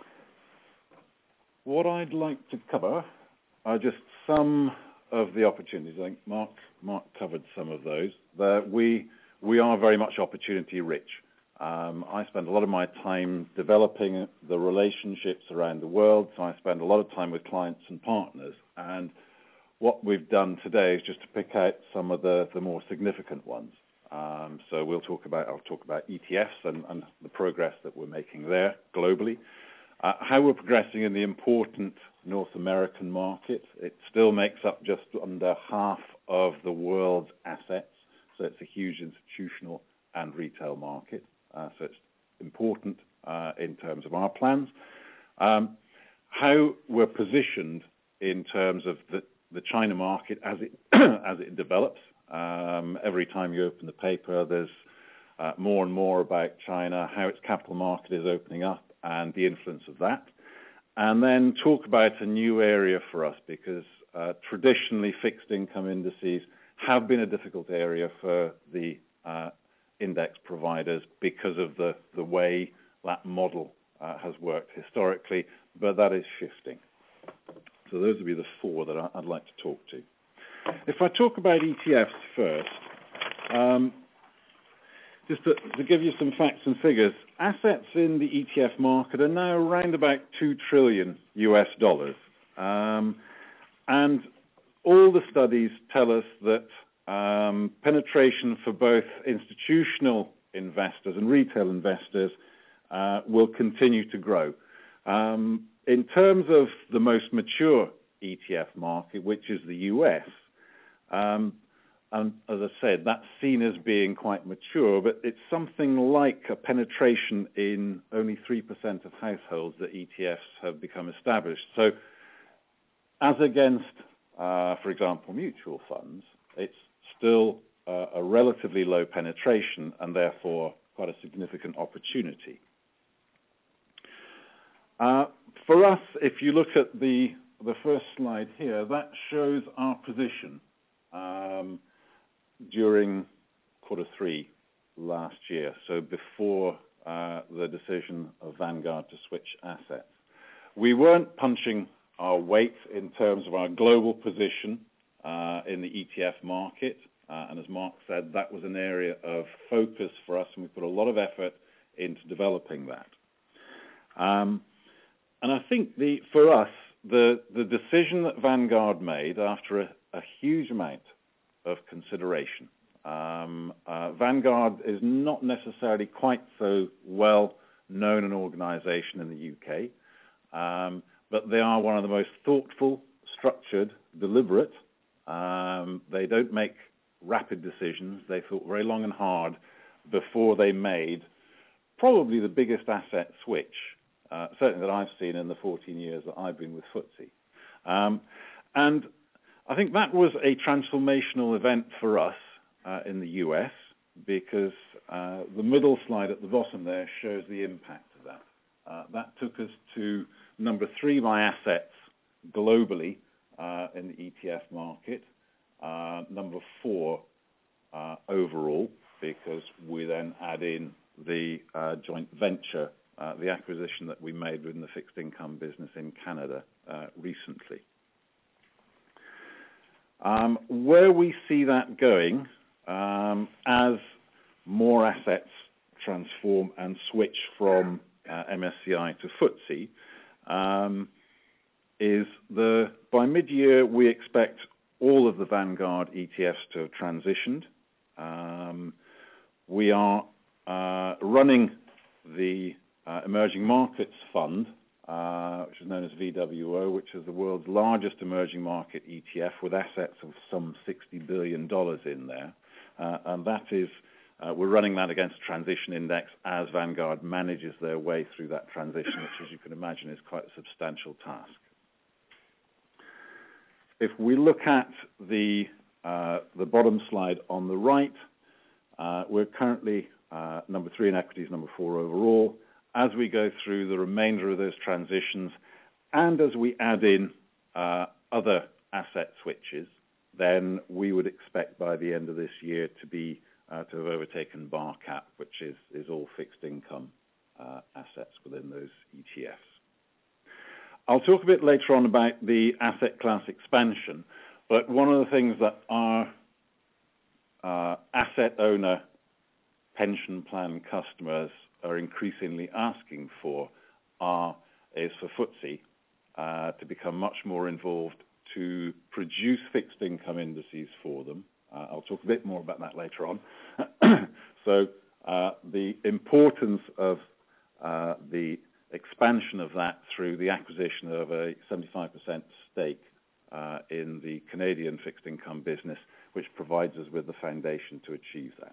What I'd like to cover are just some of the opportunities. I think Mark covered some of those. We are very much opportunity rich. I spend a lot of my time developing the relationships around the world, so I spend a lot of time with clients and partners. And what we've done today is just to pick out some of the more significant ones. So I'll talk about ETFs and the progress that we're making there globally. How we're progressing in the important North American market. It still makes up just under half of the world's assets, so it's a huge institutional and retail market. So it's important in terms of our plans. How we're positioned in terms of the China market as it develops. Every time you open the paper, there's more and more about China, how its capital market is opening up, and the influence of that. And then talk about a new area for us, because traditionally fixed income indices have been a difficult area for the index providers because of the way that model has worked historically, but that is shifting. So those would be the four that I'd like to talk to. If I talk about ETFs first, just to give you some facts and figures, assets in the ETF market are now around about $2 trillion US. And all the studies tell us that penetration for both institutional investors and retail investors will continue to grow. In terms of the most mature ETF market, which is the US, and as I said, that's seen as being quite mature, but it's something like a penetration in only 3% of households that ETFs have become established. So as against, for example, mutual funds, it's still a relatively low penetration and therefore quite a significant opportunity. For us, if you look at the first slide here, that shows our position during Q3 last year, so before the decision of Vanguard to switch assets. We weren't punching our weight in terms of our global position in the ETF market, and as Mark said, that was an area of focus for us, and we put a lot of effort into developing that. And I think for us, the decision that Vanguard made after a huge amount of consideration, Vanguard is not necessarily quite so well known an organization in the UK, but they are one of the most thoughtful, structured, deliberate. They don't make rapid decisions. They thought very long and hard before they made probably the biggest asset switch, certainly that I've seen in the 14 years that I've been with FTSE. And I think that was a transformational event for us in the US, because the middle slide at the bottom there shows the impact of that. That took us to number 3 by assets globally in the ETF market, number 4 overall, because we then add in the joint venture, the acquisition that we made within the fixed income business in Canada recently. Where we see that going as more assets transform and switch from MSCI to FTSE is by mid-year we expect all of the Vanguard ETFs to have transitioned. We are running the Emerging Markets Fund, which is known as VWO, which is the world's largest emerging market ETF with assets of some $60 billion in there. And that is, we're running that against a transition index as Vanguard manages their way through that transition, which, as you can imagine, is quite a substantial task. If we look at the bottom slide on the right, we're currently number 3 in equities, number 4 overall. As we go through the remainder of those transitions, and as we add in other asset switches, then we would expect by the end of this year to have overtaken BarCap, which is all fixed income assets within those ETFs. I'll talk a bit later on about the asset class expansion, but one of the things that our asset owner pension plan customers are increasingly asking for is for FTSE to become much more involved to produce fixed income indices for them. I'll talk a bit more about that later on. So the importance of the expansion of that through the acquisition of a 75% stake in the Canadian fixed income business, which provides us with the foundation to achieve that.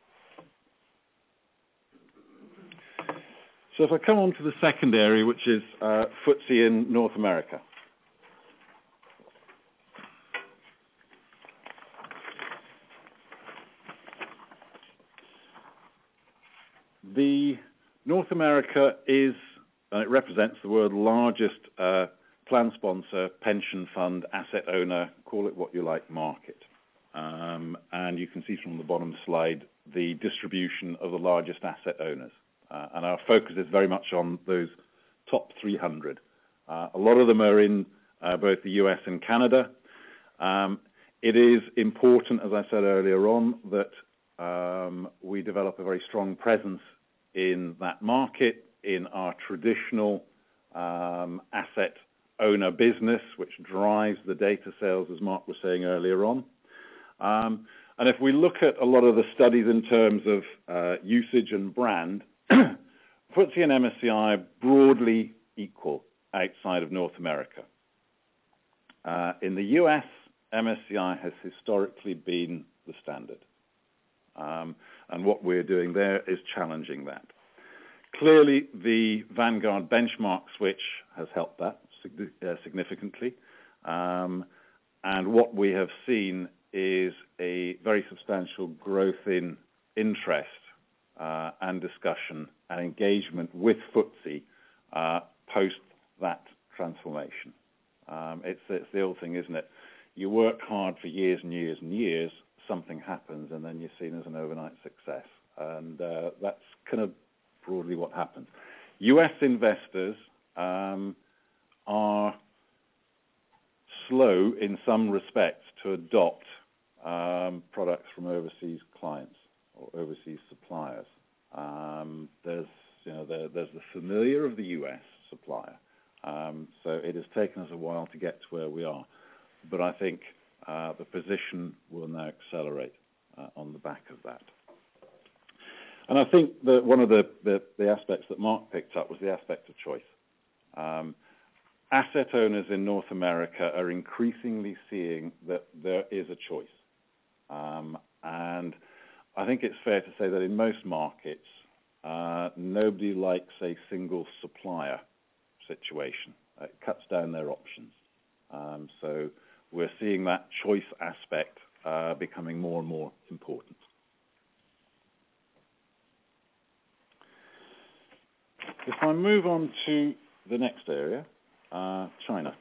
So if I come on to the second area, which is FTSE in North America. The North America it represents the world's largest plan sponsor, pension fund, asset owner, call it what you like, market. And you can see from the bottom slide the distribution of the largest asset owners. And our focus is very much on those top 300. A lot of them are in both the US and Canada. It is important, as I said earlier on, that we develop a very strong presence in that market, in our traditional asset owner business, which drives the data sales, as Mark was saying earlier on. And if we look at a lot of the studies in terms of usage and brand, FTSE and MSCI are broadly equal outside of North America. In the US, MSCI has historically been the standard. And what we're doing there is challenging that. Clearly, the Vanguard benchmark switch has helped that significantly. And what we have seen is a very substantial growth in interest and discussion and engagement with FTSE post that transformation. It's the old thing, isn't it? You work hard for years and years and years, something happens, and then you're seen as an overnight success. And that's kind of broadly what happens. US investors are slow in some respects to adopt products from overseas clients or overseas suppliers. There's the familiar of the US supplier. So it has taken us a while to get to where we are. But I think the position will now accelerate on the back of that. And I think that one of the aspects that Mark picked up was the aspect of choice. Asset owners in North America are increasingly seeing that there is a choice. And I think it's fair to say that in most markets, nobody likes a single supplier situation. It cuts down their options. So we're seeing that choice aspect becoming more and more important. If I move on to the next area, China.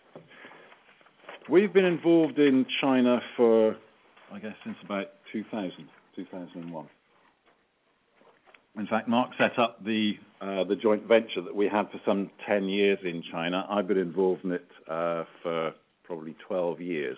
We've been involved in China for, I guess, since about 2001. In fact, Mark set up the joint venture that we had for some 10 years in China. I've been involved in it for probably 12 years.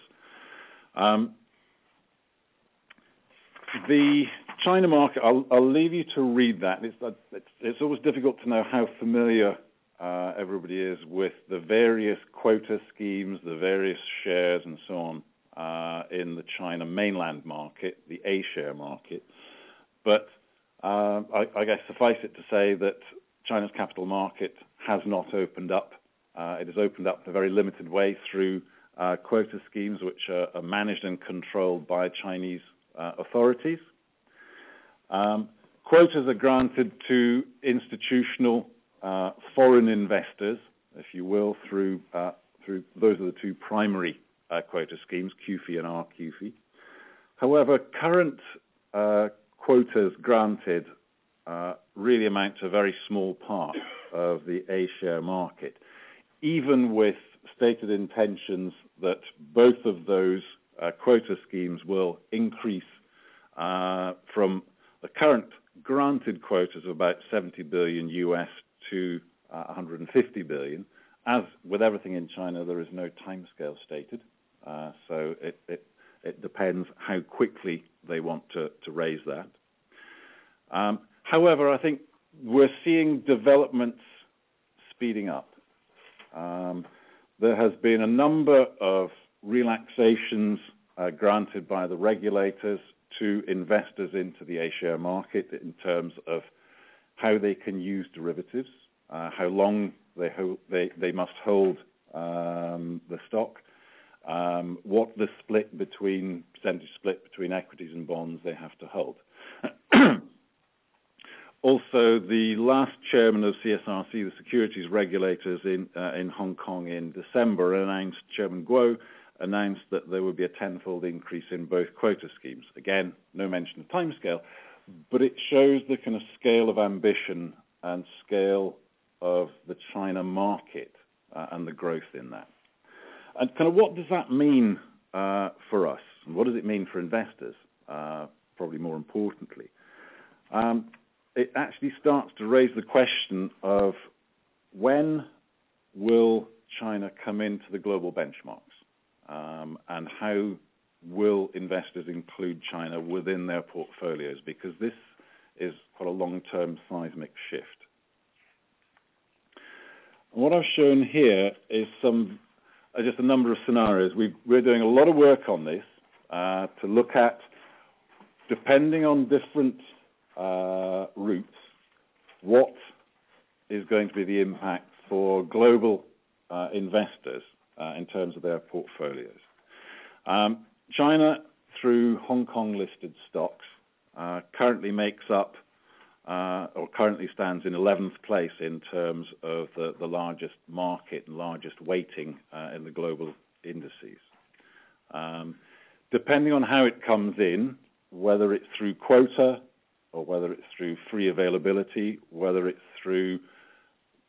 The China market, I'll leave you to read that. It's always difficult to know how familiar everybody is with the various quota schemes, the various shares and so on in the China mainland market, the A-share market. But I guess suffice it to say that China's capital market has not opened up. It has opened up in a very limited way through quota schemes which are managed and controlled by Chinese authorities. Quotas are granted to institutional foreign investors, if you will, through those are the two primary quota schemes, QFII and RQFII. However, current quotas granted really amount to a very small part of the A-share market, even with stated intentions that both of those quota schemes will increase from the current granted quotas of about 70 billion US to 150 billion. As with everything in China, there is no timescale stated, so it depends how quickly they want to raise that. However, I think we're seeing developments speeding up. There has been a number of relaxations granted by the regulators to investors into the A-share market in terms of how they can use derivatives, how long they must hold the stock, what the percentage split between equities and bonds they have to hold. Also, the last chairman of CSRC, the securities regulators in Hong Kong in December, Chairman Guo announced that there would be a tenfold increase in both quota schemes. Again, no mention of timescale, but it shows the kind of scale of ambition and scale of the China market and the growth in that. And kind of what does that mean for us? And what does it mean for investors, probably more importantly? It actually starts to raise the question of when will China come into the global benchmarks, and how will investors include China within their portfolios, because this is quite a long-term seismic shift. And what I've shown here is just a number of scenarios. We're doing a lot of work on this to look at, depending on different routes, what is going to be the impact for global investors in terms of their portfolios. China, through Hong Kong listed stocks, currently makes up or currently stands in 11th place in terms of the largest market and largest weighting in the global indices. Depending on how it comes in, whether it's through quota or whether it's through free availability, whether it's through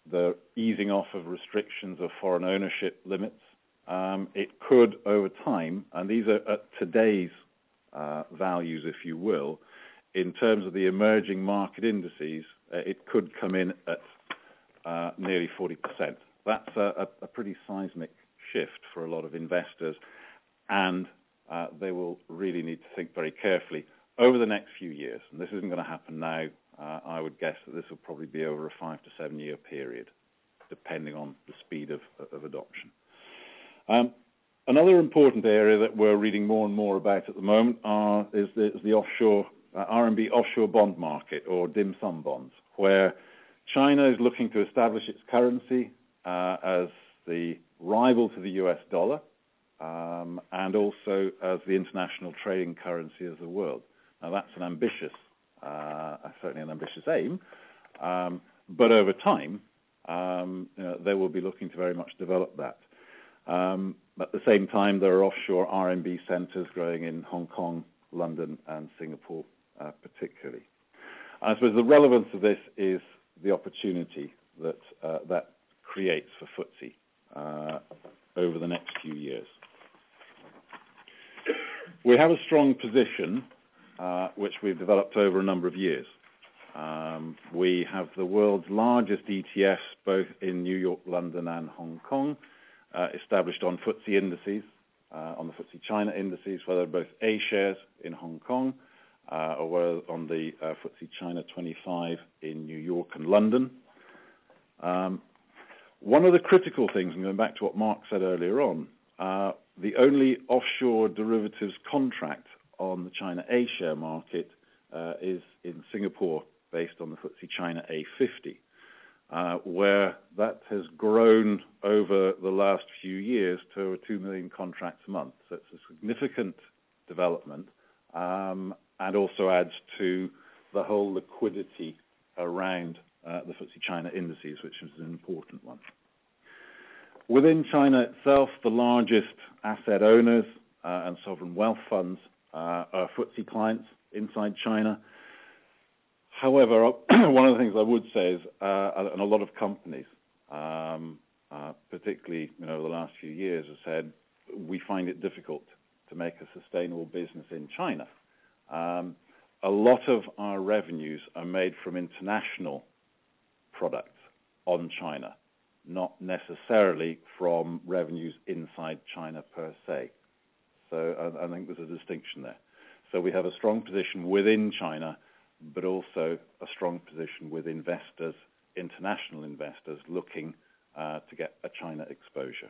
the easing off of restrictions of foreign ownership limits, it could over time, and these are at today's values, if you will, in terms of the emerging market indices, it could come in at nearly 40%. That's a pretty seismic shift for a lot of investors, and they will really need to think very carefully over the next few years. And this isn't going to happen now. I would guess that this will probably be over a 5 to 7 year period, depending on the speed of adoption. Another important area that we're reading more and more about at the moment is the offshore RMB offshore bond market, or dim sum bonds, where China is looking to establish its currency as the rival to the US dollar, and also as the international trading currency of the world. Now that's an ambitious, certainly an ambitious aim, but over time, they will be looking to very much develop that. At the same time, there are offshore RMB centres growing in Hong Kong, London, and Singapore, particularly. I suppose the relevance of this is the opportunity that that creates for FTSE over the next few years. We have a strong position, which we've developed over a number of years. We have the world's largest ETFs, both in New York, London, and Hong Kong, established on FTSE indices, on the FTSE China indices, whether both A shares in Hong Kong or whether on the FTSE China 25 in New York and London. One of the critical things, and going back to what Mark said earlier on, the only offshore derivatives contract on the China A share market is in Singapore, based on the FTSE China A50, where that has grown over the last few years to over 2 million contracts a month. So it's a significant development, and also adds to the whole liquidity around the FTSE China indices, which is an important one. Within China itself, the largest asset owners and sovereign wealth funds are FTSE clients inside China. However, one of the things I would say is, and a lot of companies, particularly over the last few years, have said, we find it difficult to make a sustainable business in China. A lot of our revenues are made from international products on China, not necessarily from revenues inside China per se. So I think there's a distinction there. So we have a strong position within China, but also a strong position with investors, international investors, looking to get a China exposure.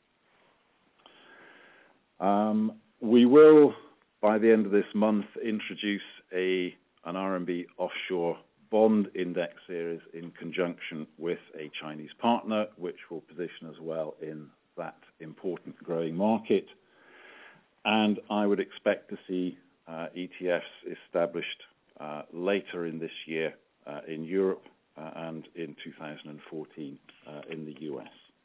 We will, by the end of this month, introduce an RMB offshore bond index series in conjunction with a Chinese partner, which will position us well in that important growing market. And I would expect to see ETFs established later in this year in Europe and in 2014 in the US.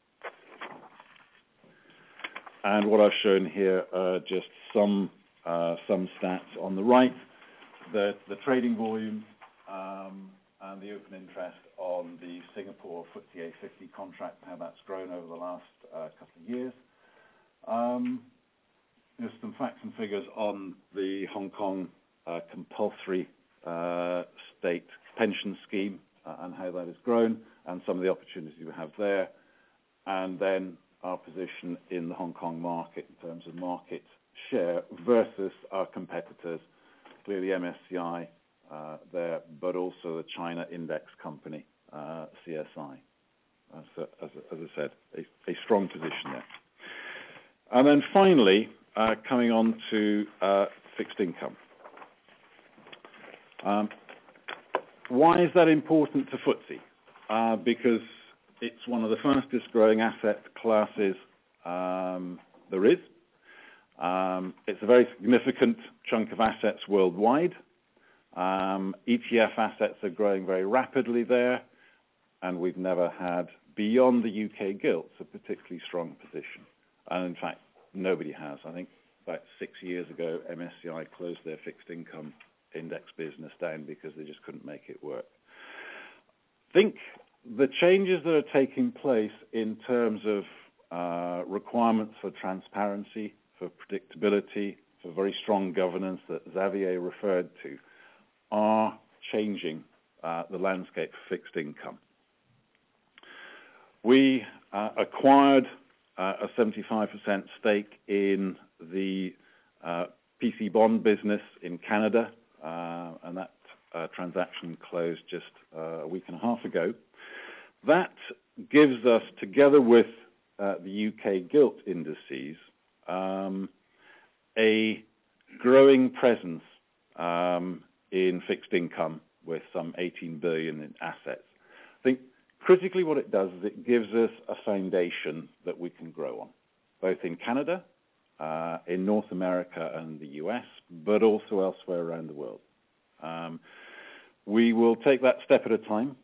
And what I've shown here are just some stats on the right. The trading volume and the open interest on the Singapore FTSE A50 contract, how that's grown over the last couple of years. There's some facts and figures on the Hong Kong compulsory state pension scheme and how that has grown, and some of the opportunities we have there. And then our position in the Hong Kong market in terms of market share versus our competitors, clearly MSCI there, but also the China Index Company, CSI. So, as I said, a strong position there. And then finally, coming on to fixed income. Why is that important to FTSE? Because it's one of the fastest growing asset classes there is. It's a very significant chunk of assets worldwide. ETF assets are growing very rapidly there, and we've never had, beyond the UK gilts, a particularly strong position. And in fact, nobody has. I think about 6 years ago, MSCI closed their fixed income index business down because they just couldn't make it work. I think the changes that are taking place in terms of requirements for transparency, for predictability, for very strong governance that Xavier referred to, are changing the landscape for fixed income. We acquired a 75% stake in the PC bond business in Canada, and that transaction closed just a week and a half ago. That gives us, together with the UK gilt indices, a growing presence in fixed income with some 18 billion in assets. I think critically what it does is it gives us a foundation that we can grow on, both in Canada, in North America and the US, but also elsewhere around the world. We will take that step at a time,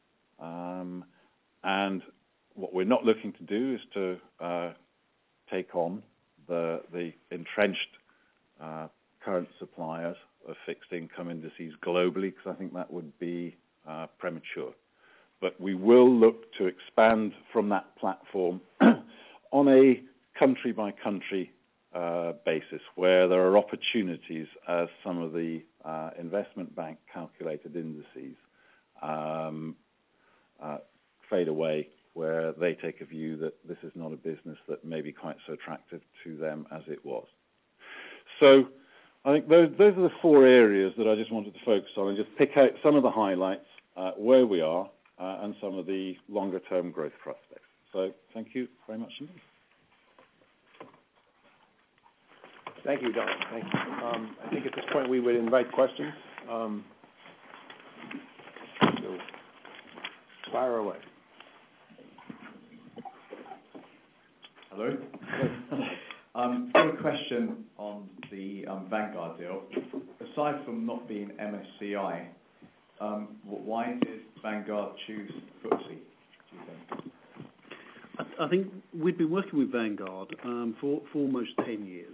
and what we're not looking to do is to take on the entrenched current suppliers of fixed income indices globally, because I think that would be premature. But we will look to expand from that platform on a country-by-country basis, where there are opportunities as some of the investment bank calculated indices fade away, where they take a view that this is not a business that may be quite so attractive to them as it was. So I think those are the four areas that I just wanted to focus on and just pick out some of the highlights, where we are, and some of the longer-term growth prospects. So thank you very much indeed. Thank you, Don. Thank you. I think at this point we would invite questions. So fire away. Hello. I have a question on the Vanguard deal. Aside from not being MSCI, why did Vanguard choose FTSE, do you think? I think we've been working with Vanguard for almost 10 years.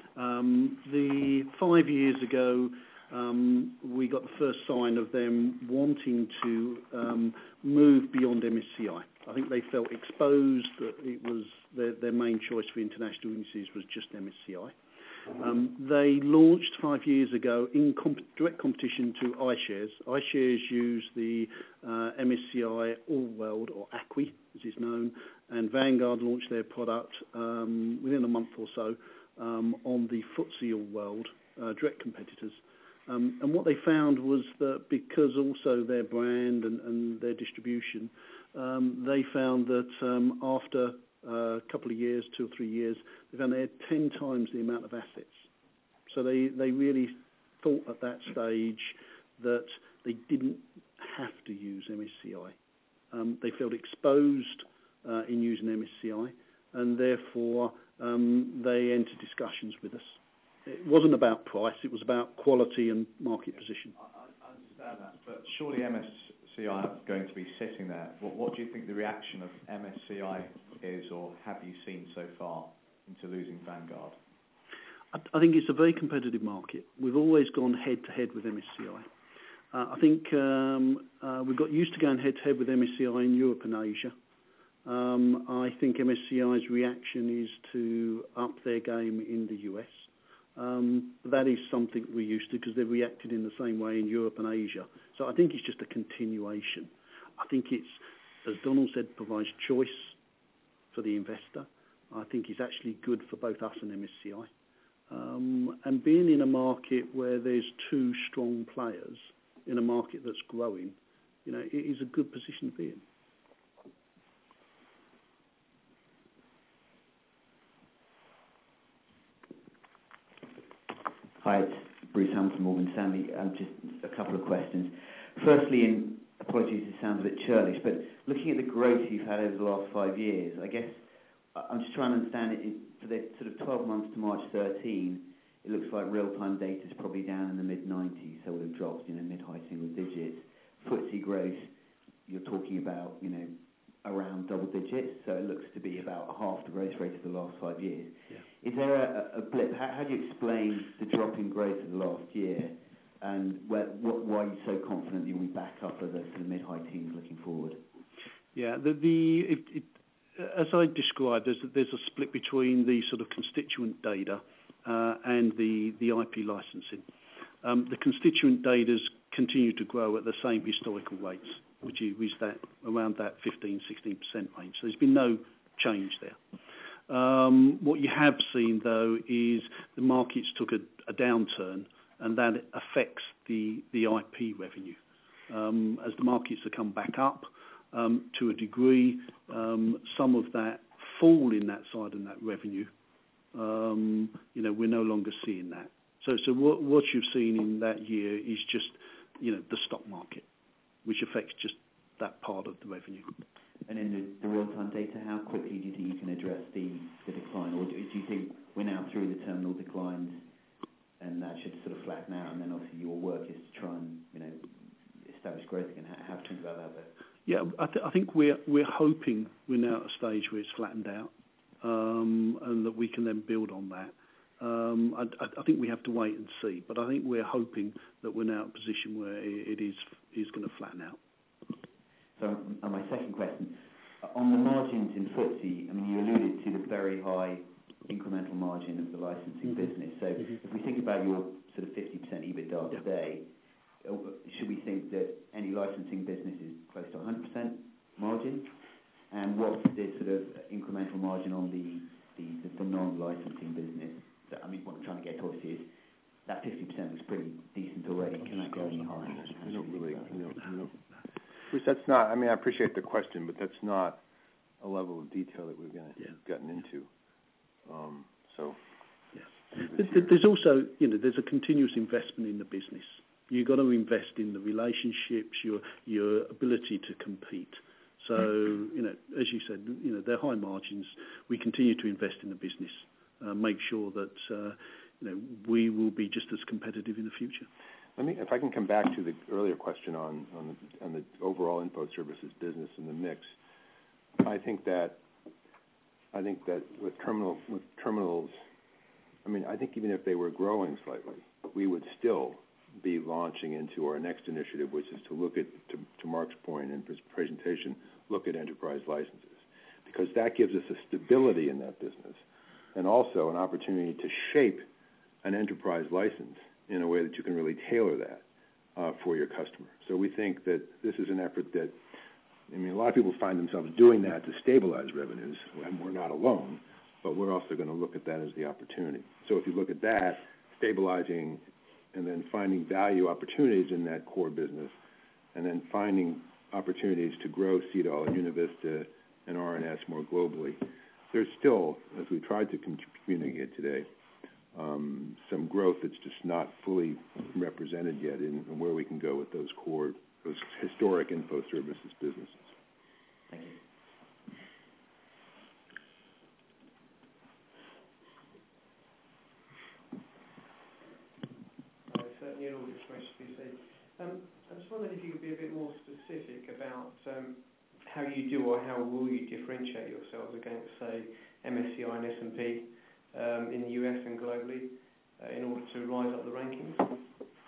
5 years ago, we got the first sign of them wanting to move beyond MSCI. I think they felt exposed, that it was their main choice for international indices was just MSCI. They launched 5 years ago in direct competition to iShares. iShares use the MSCI All World, or ACWI as it's known, and Vanguard launched their product within a month or so on the FTSE All World, direct competitors. And what they found was that because also their brand and their distribution, they found that after a couple of years, 2 or 3 years, they found they had 10 times the amount of assets. So they really thought at that stage that they didn't have to use MSCI. They felt exposed in using MSCI, and therefore they entered discussions with us. It wasn't about price, it was about quality and market position. I understand that, but surely MSCI are going to be sitting there. What do you think the reaction of MSCI is, or have you seen so far into losing Vanguard? I think it's a very competitive market. We've always gone head-to-head with MSCI. I think we've got used to going head-to-head with MSCI in Europe and Asia. I think MSCI's reaction is to up their game in the US. That is something we're used to because they've reacted in the same way in Europe and Asia. So I think it's just a continuation. I think it's, as Donald said, provides choice for the investor. I think it's actually good for both us and MSCI. And being in a market where there's 2 strong players in a market that's growing, it is a good position to be in. Hi, it's Bruce Hamilton, Morgan Stanley. Just a couple of questions. Firstly, and apologies, it sounds a bit churlish, but looking at the growth you've had over the last 5 years, I guess I'm just trying to understand it. For the sort of 12 months to March 13, it looks like real-time data is probably down in the mid-90s, so it would have dropped, mid-high single digits. FTSE growth, you're talking about, around double digits, so it looks to be about half the growth rate of the last 5 years. Yeah. Is there a blip? How do you explain the drop in growth of the last year, and why are you so confident you'll be back up at the sort of mid-high teens looking forward? Yeah, as I described, there's a split between the sort of constituent data and the IP licensing. The constituent data's continue to grow at the same historical rates, which is that around that 15-16% range. So there's been no change there. What you have seen, though, is the markets took a downturn, and that affects the IP revenue. As the markets have come back up to a degree, some of that fall in that side and that revenue, we're no longer seeing that. So what you've seen in that year is just, the stock market, which affects just that part of the revenue. And in the real-time data, how quickly do you think you can address the decline? Or do you think we're now through the terminal declines and that should sort of flatten out, and then obviously your work is to try and, establish growth again? How do you think about that there? Yeah, I think we're hoping we're now at a stage where it's flattened out, and that we can then build on that. I think we have to wait and see, but I think we're hoping that we're now at a position where it is going to flatten out. So my second question, on the margins in FTSE, you alluded to the very high incremental margin of the licensing business. So if we think about your sort of 50% EBITDA today, should we think that any licensing business is close to 100% margin? And what's the sort of incremental margin on the non-licensing business? What I'm trying to get to obviously is that 50% was pretty decent already. Can that go any higher? Bruce, that's not. I appreciate the question, but that's not a level of detail that we've gotten into. There's also, there's a continuous investment in the business. You've got to invest in the relationships, your ability to compete. So, as you said, they're high margins. We continue to invest in the business, make sure that we will be just as competitive in the future. If I can come back to the earlier question on the overall info services business in the mix. I think that with terminals, I think even if they were growing slightly, we would still be launching into our next initiative, which is to look at, to Mark's point in his presentation, look at enterprise licenses, because that gives us a stability in that business, and also an opportunity to shape an enterprise license in a way that you can really tailor that for your customer. So we think that this is an effort that, a lot of people find themselves doing that to stabilize revenues, and we're not alone, but we're also going to look at that as the opportunity. So if you look at that, stabilizing and then finding value opportunities in that core business, and then finding opportunities to grow CEDAL and Univista and RNS more globally, there's still, as we tried to communicate today, some growth that's just not fully represented yet in where we can go with those historic info services businesses. Thank you. Certainly all this much to be said. I just wondered if you could be a bit more specific about how you do or how will you differentiate yourselves against, say, MSCI and S&P in the US and globally in order to rise up the rankings?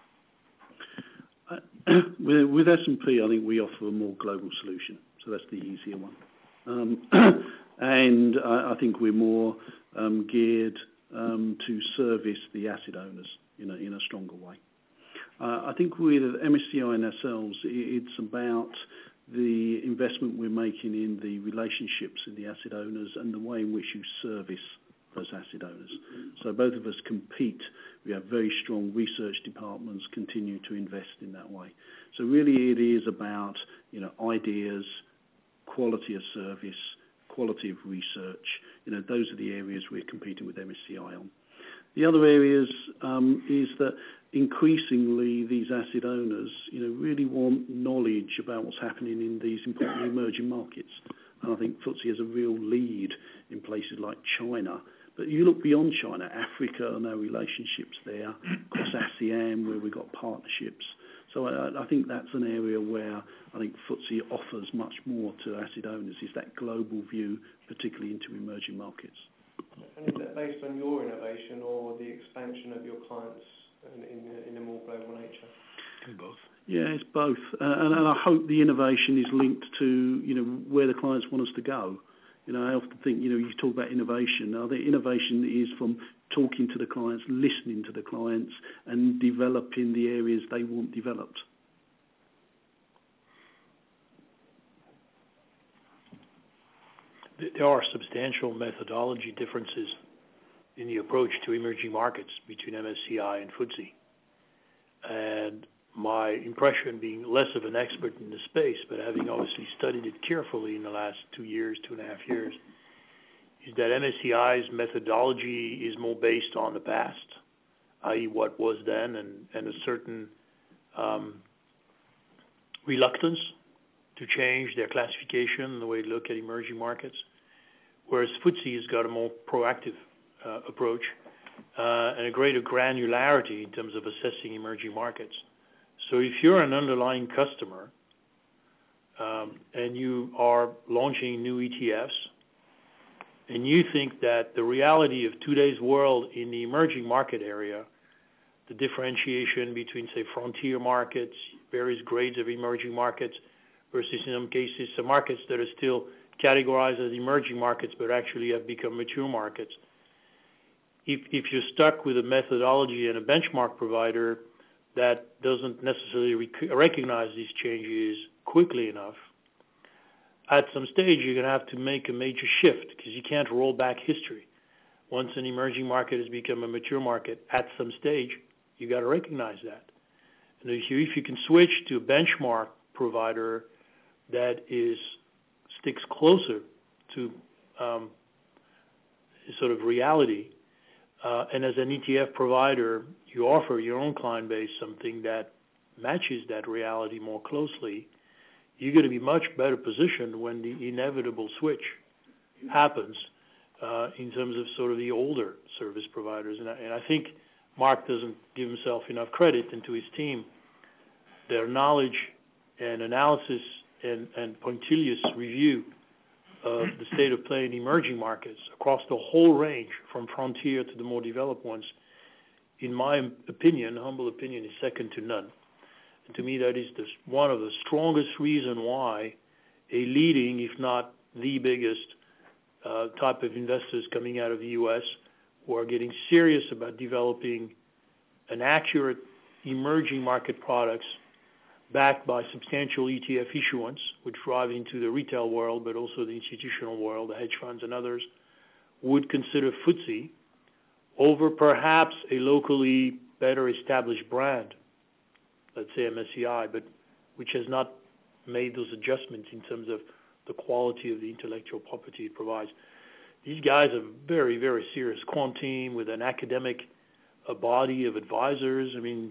With S&P, I think we offer a more global solution, so that's the easier one. And I think we're more geared to service the asset owners in a stronger way. I think with MSCI and ourselves, it's about the investment we're making in the relationships in the asset owners and the way in which you service those asset owners. So both of us compete. We have very strong research departments, continue to invest in that way. So really it is about, ideas, quality of service, quality of research. Those are the areas we're competing with MSCI on. The other areas is that increasingly these asset owners, really want knowledge about what's happening in these important emerging markets. And I think FTSE has a real lead in places like China. But you look beyond China, Africa and our relationships there, across ASEAN where we've got partnerships. So I think that's an area where I think FTSE offers much more to asset owners, is that global view, particularly into emerging markets. And is that based on your innovation or the expansion of your clients in a more global nature? Both. Yeah, it's both, and I hope the innovation is linked to where the clients want us to go. I often think you talk about innovation. I think innovation is from talking to the clients, listening to the clients, and developing the areas they want developed. There are substantial methodology differences in the approach to emerging markets between MSCI and FTSE. And my impression, being less of an expert in the space, but having obviously studied it carefully in the last 2 years, 2.5 years, is that MSCI's methodology is more based on the past, i.e. what was then, and a certain reluctance to change their classification, the way they look at emerging markets, whereas FTSE has got a more proactive approach and a greater granularity in terms of assessing emerging markets. So if you're an underlying customer and you are launching new ETFs, and you think that the reality of today's world in the emerging market area, the differentiation between, say, frontier markets, various grades of emerging markets, versus in some cases some markets that are still categorized as emerging markets but actually have become mature markets. If you're stuck with a methodology and a benchmark provider that doesn't necessarily recognize these changes quickly enough, at some stage you're going to have to make a major shift because you can't roll back history. Once an emerging market has become a mature market, at some stage you got to recognize that. And if you can switch to a benchmark provider that sticks closer to sort of reality, and as an ETF provider, you offer your own client base something that matches that reality more closely, you're going to be much better positioned when the inevitable switch happens in terms of sort of the older service providers. And I think Mark doesn't give himself enough credit, and to his team, their knowledge and analysis and punctilious review of the state of play in emerging markets across the whole range, from frontier to the more developed ones, in my opinion, humble opinion, is second to none. And to me, that is one of the strongest reasons why a leading, if not the biggest, type of investors coming out of the U.S. who are getting serious about developing an accurate emerging market products backed by substantial ETF issuance, which drive into the retail world, but also the institutional world, the hedge funds and others, would consider FTSE over perhaps a locally better established brand, let's say MSCI, but which has not made those adjustments in terms of the quality of the intellectual property it provides. These guys are very, very serious quant team with an academic body of advisors. I mean,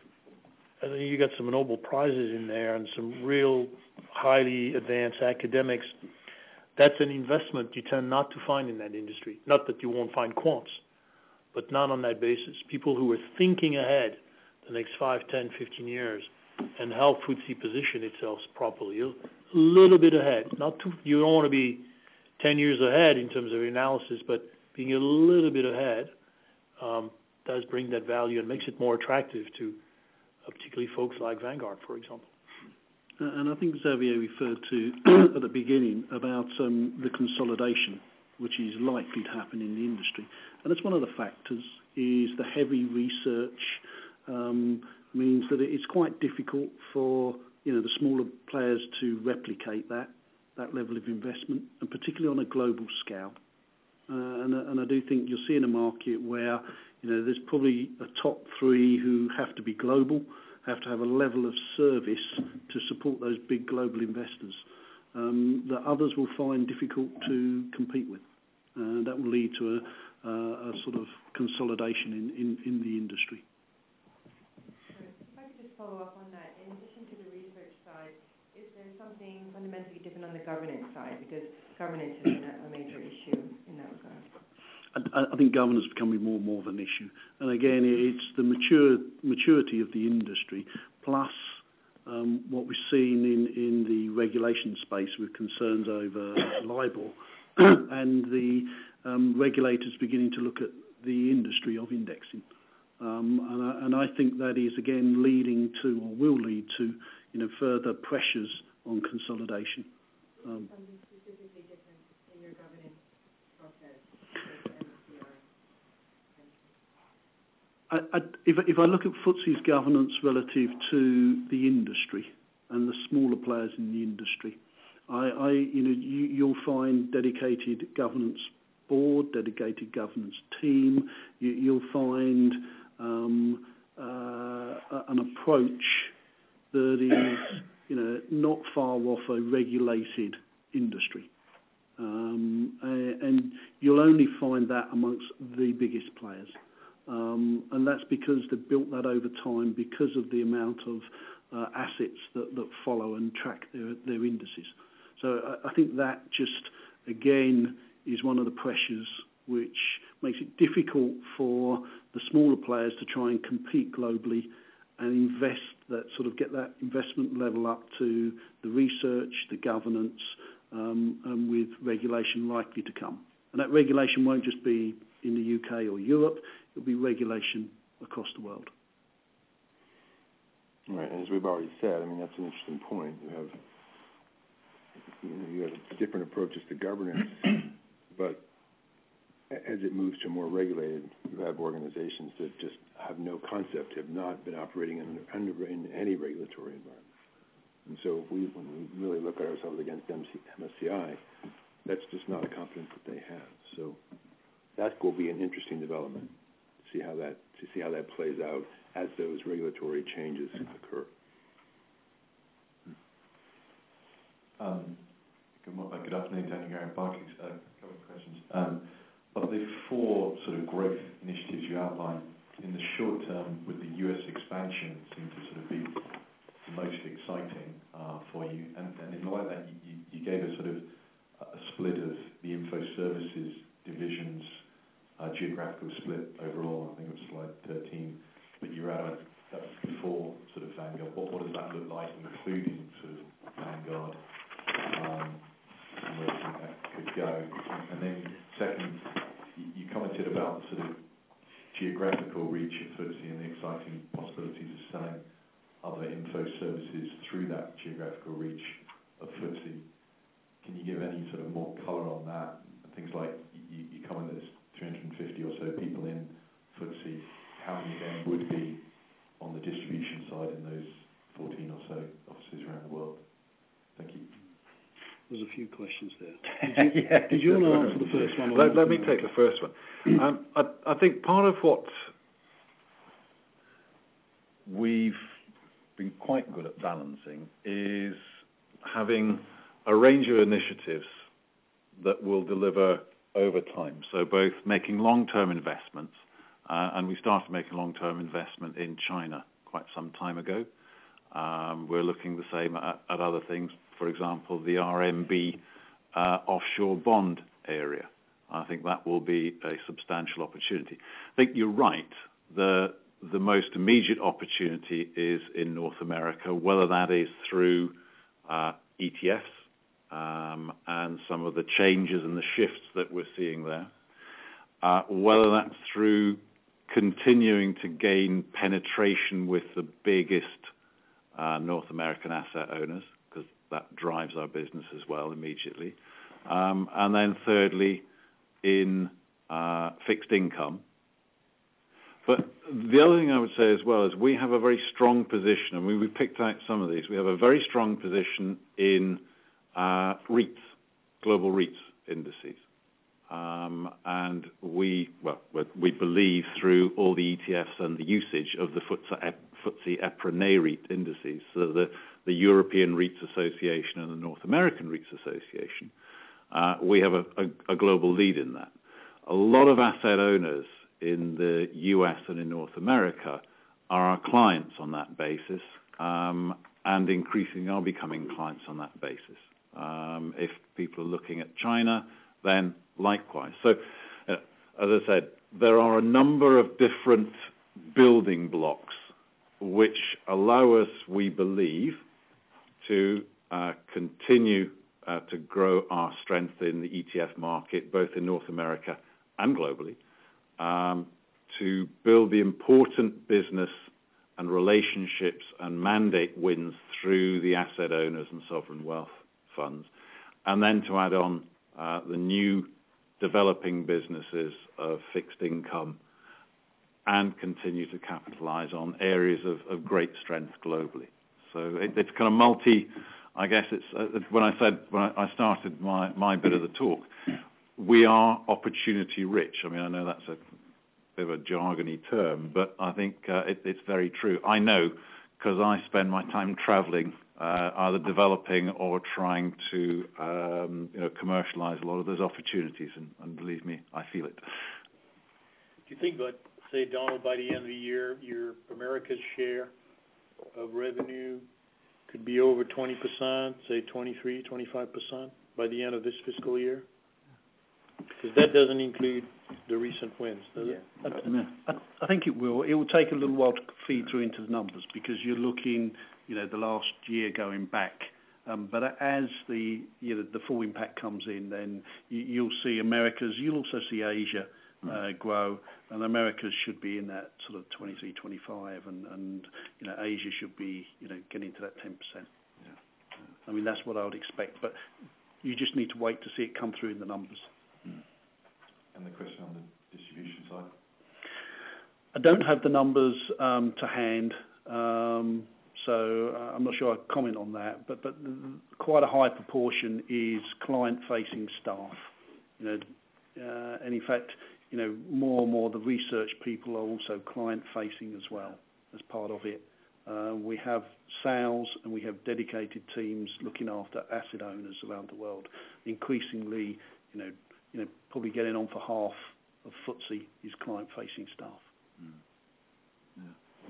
I think you got some Nobel Prizes in there and some real highly advanced academics. That's an investment you tend not to find in that industry. Not that you won't find quants, but not on that basis. People who are thinking ahead the next 5, 10, 15 years and help FTSE position itself properly. A little bit ahead. Not too, you don't want to be 10 years ahead in terms of analysis, but being a little bit ahead does bring that value and makes it more attractive to particularly folks like Vanguard, for example. And I think Xavier referred to at the beginning about the consolidation, which is likely to happen in the industry. And that's one of the factors, is the heavy research means that it's quite difficult for the smaller players to replicate that level of investment, and particularly on a global scale. And I do think you'll see in a market where there's probably a top 3 who have to be global, have to have a level of service to support those big global investors that others will find difficult to compete with. That will lead to a sort of consolidation in the industry. If I could just follow up on that, in addition to the research side, is there something fundamentally different on the governance side? Because governance has been a major issue in that regard. I think governance is becoming more and more of an issue. And again, it's the maturity of the industry, plus what we've seen in the regulation space with concerns over LIBOR and the regulators beginning to look at the industry of indexing. And I think that is again leading to, or will lead to, further pressures on consolidation. Something specifically different in your governance process with MSCI? If I look at FTSE's governance relative to the industry and the smaller players in the industry, you'll find dedicated governance board, dedicated governance team. You'll find an approach that is, not far off a regulated industry, and you'll only find that amongst the biggest players, and that's because they've built that over time because of the amount of assets that follow and track their indices. So I think that just, again, is one of the pressures which makes it difficult for the smaller players to try and compete globally and get that investment level up to the research, the governance, and with regulation likely to come. And that regulation won't just be in the UK or Europe, it'll be regulation across the world. Right, and as we've already said, that's an interesting point. You have different approaches to governance, but as it moves to more regulated, you have organizations that just have no concept, have not been operating in any regulatory environment. And so when we really look at ourselves against MSCI, that's just not a competence that they have. So that will be an interesting development to see how that plays out as those regulatory changes occur. Good afternoon, Daniel Garrett, Barclays. A couple of questions. Of the four sort of growth initiatives you outlined, in the short term, with the US expansion seem to sort of be the most exciting for you. And in light of that, you gave us sort of a split of the info services divisions, geographical split overall. I think it was slide 13. But you were out before sort of Vanguard. What does that look like, including sort of Vanguard? And where do you think that could go? And then second, you commented about the sort of geographical reach of FTSE and the exciting possibilities of selling other info services through that geographical reach of FTSE. Can you give any sort of more colour on that? Things like you comment there's 350 or so people in FTSE. How many of them would be on the distribution side in those 14 or so offices around the world? Thank you. There's a few questions there. Did you want to answer the first one? Let me take the first one. I think part of what we've been quite good at balancing is having a range of initiatives that will deliver over time. So both making long-term investments, and we started making long-term investment in China quite some time ago. We're looking the same at other things. For example, the RMB offshore bond area. I think that will be a substantial opportunity. I think you're right. The most immediate opportunity is in North America, whether that is through ETFs and some of the changes and the shifts that we're seeing there, whether that's through continuing to gain penetration with the biggest North American asset owners, because that drives our business as well immediately. And then thirdly, in fixed income. But the other thing I would say as well is we have a very strong position, and we picked out some of these. We have a very strong position in REITs, global REITs indices. And we believe through all the ETFs and the usage of the FTSE EPRA Nareit indices, so the European REITs Association and the North American REITs Association, we have a global lead in that. A lot of asset owners in the US and in North America are our clients on that basis, and increasingly are becoming clients on that basis. If people are looking at China, then likewise. So, as I said, there are a number of different building blocks which allow us, we believe, to continue to grow our strength in the ETF market, both in North America and globally, to build the important business and relationships and mandate wins through the asset owners and sovereign wealth funds, and then to add on the new developing businesses of fixed income and continue to capitalize on areas of great strength globally. So it's kind of multi, I guess it's, when I started my bit of the talk, we are opportunity rich. I mean, I know that's a bit of a jargony term, but I think it's very true. I know because I spend my time traveling, either developing or trying to commercialize a lot of those opportunities, and believe me, I feel it. Do you think that, say, Donald, by the end of the year, your America's share of revenue could be over 20%, say 23, 25% by the end of this fiscal year? Because that doesn't include the recent wins, does it? I think it will. It will take a little while to feed through into the numbers because you're looking, the last year going back. But as the full impact comes in, then you'll see Americas. You'll also see Asia grow, and Americas should be in that sort of 23, 25, and Asia should be getting to that 10%. Yeah. I mean, that's what I would expect, but you just need to wait to see it come through in the numbers. And the question on the distribution side? I don't have the numbers to hand, so I'm not sure I'd comment on that. But quite a high proportion is client-facing staff. And in fact, more and more the research people are also client-facing as well as part of it. We have sales and we have dedicated teams looking after asset owners around the world. Increasingly, probably getting on for half of FTSE is client-facing staff. Yeah.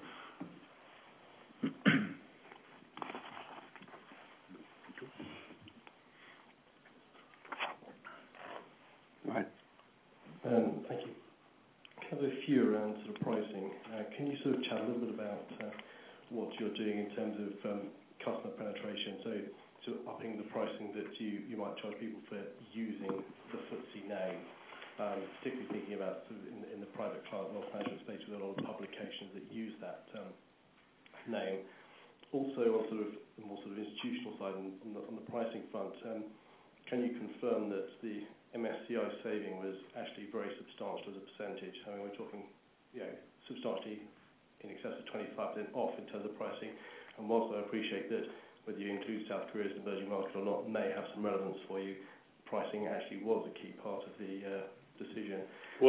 Go ahead. Thank you. I have a few around sort of pricing. Can you sort of chat a little bit about what you're doing in terms of customer penetration? So upping the pricing that you might charge people for using the FTSE name, particularly thinking about sort of in the private client wealth management space with a lot of publications that use that name. Also on sort of the more sort of institutional side on the pricing front, can you confirm that the MSCI saving was actually very substantial as a percentage? I mean, we're talking, substantially in excess of 25% off in terms of pricing. And whilst I appreciate that whether you include South Korea as an emerging market or not may have some relevance for you, pricing actually was a key part of the decision.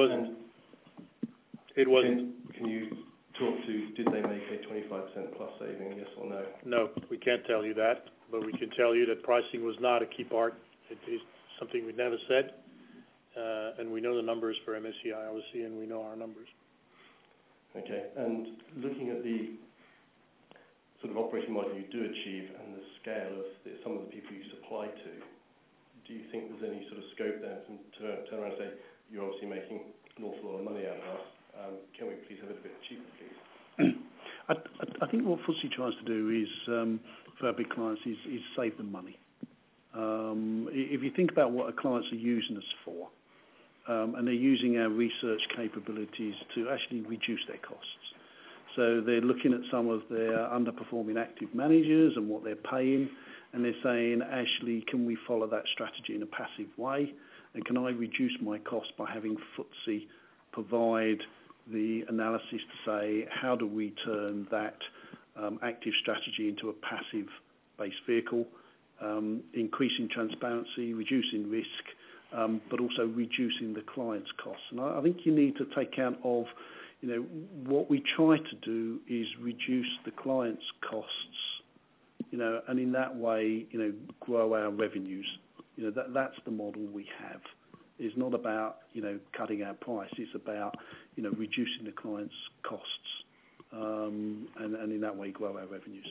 It wasn't. Can you talk to, did they make a 25% plus saving, yes or no? No, we can't tell you that, but we can tell you that pricing was not a key part. It is something we never said, and we know the numbers for MSCI, obviously, and we know our numbers. Okay, and looking at the sort of operating margin you do achieve and the scale of some of the people you supply to, do you think there's any sort of scope there to turn around and say, you're obviously making an awful lot of money out of us, can we please have it a bit cheaper, please? I think what FTSE tries to do is, for our big clients, is save them money. If you think about what our clients are using us for, and they're using our research capabilities to actually reduce their costs. So they're looking at some of their underperforming active managers and what they're paying, and they're saying, actually, can we follow that strategy in a passive way? And can I reduce my cost by having FTSE provide the analysis to say, how do we turn that active strategy into a passive-based vehicle, increasing transparency, reducing risk, but also reducing the client's costs. And I think you need to take account of, what we try to do is reduce the client's costs, and in that way, grow our revenues. That's the model we have. It's not about, cutting our price. It's about, reducing the client's costs, and in that way, grow our revenues.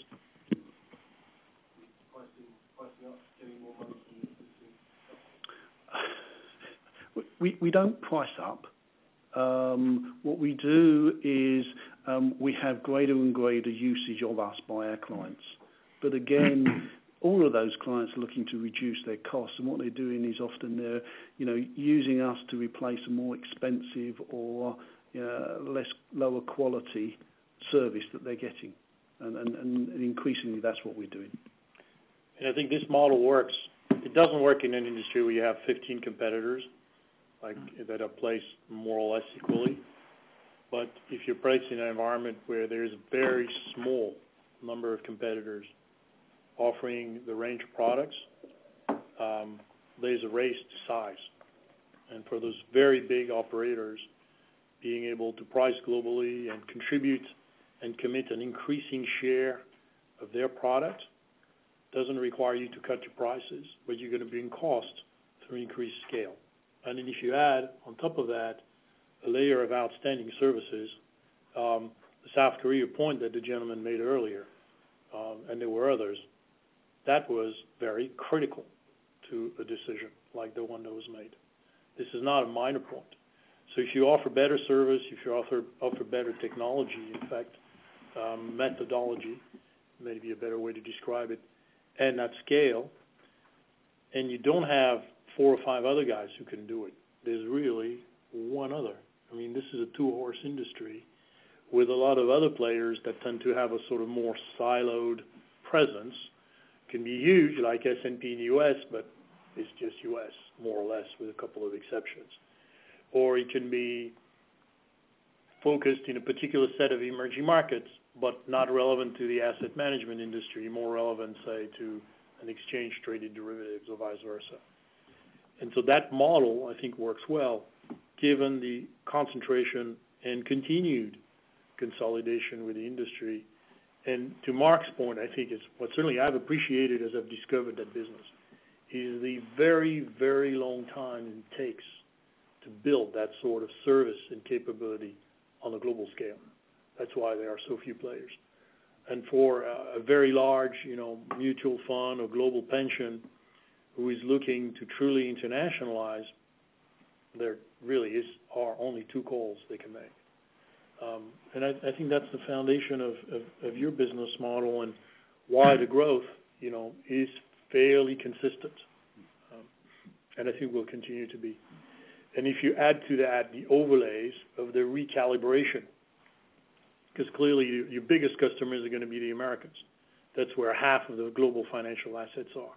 Pricing up, getting more money from the We don't price up. What we do is we have greater and greater usage of us by our clients. But again, all of those clients are looking to reduce their costs, and what they're doing is often they're, using us to replace a more expensive or, lower quality service that they're getting, and increasingly that's what we're doing. And I think this model works. It doesn't work in an industry where you have 15 competitors, like that are placed more or less equally. But if you're placed in an environment where there's a very small number of competitors offering the range of products, there's a race to size. And for those very big operators, being able to price globally and contribute and commit an increasing share of their product doesn't require you to cut your prices, but you're going to bring cost through increased scale. And then if you add on top of that a layer of outstanding services, the South Korea point that the gentleman made earlier, and there were others, that was very critical to a decision like the one that was made. This is not a minor point. So if you offer better service, if you offer better technology, in fact, methodology, maybe a better way to describe it, and at scale, and you don't have 4 or 5 other guys who can do it. There's really one other. I mean, this is a 2-horse industry with a lot of other players that tend to have a sort of more siloed presence. Can be huge, like S&P in the U.S., but it's just U.S., more or less, with a couple of exceptions. Or it can be focused in a particular set of emerging markets, but not relevant to the asset management industry, more relevant, say, to an exchange-traded derivatives or vice versa. And so that model, I think, works well, given the concentration and continued consolidation with the industry. And to Mark's point, I think it's what certainly I've appreciated as I've discovered that business is the very, very long time it takes to build that sort of service and capability on a global scale. That's why there are so few players. And for a very large, mutual fund or global pension who is looking to truly internationalize, there really are only 2 calls they can make. And I think that's the foundation of your business model and why the growth, is fairly consistent. And I think will continue to be. And if you add to that the overlays of the recalibration, because clearly your biggest customers are going to be the Americans. That's where half of the global financial assets are.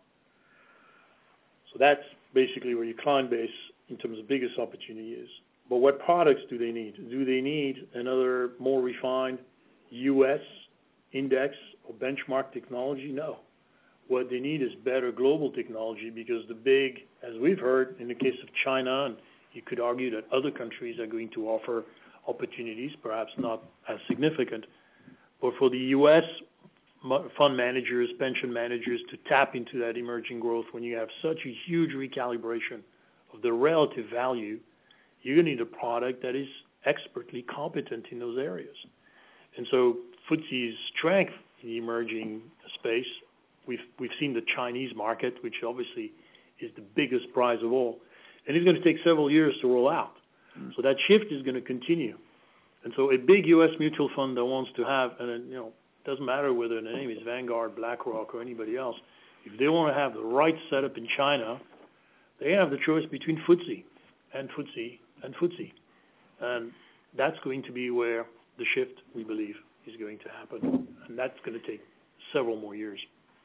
So that's basically where your client base, in terms of biggest opportunity, is. But what products do they need? Do they need another more refined U.S. index or benchmark technology? No. What they need is better global technology because the big, as we've heard in the case of China, and you could argue that other countries are going to offer opportunities, perhaps not as significant, but for the U.S. fund managers, pension managers to tap into that emerging growth when you have such a huge recalibration of the relative value, you're going to need a product that is expertly competent in those areas. And so FTSE's strength in the emerging space, we've seen the Chinese market, which obviously is the biggest prize of all, and it's going to take several years to roll out. So that shift is going to continue. And so a big U.S. mutual fund that wants to have, and it doesn't matter whether the name is Vanguard, BlackRock, or anybody else, if they want to have the right setup in China, they have the choice between FTSE and FTSE and FTSE. And that's going to be where the shift, we believe, is going to happen. And that's going to take several more years.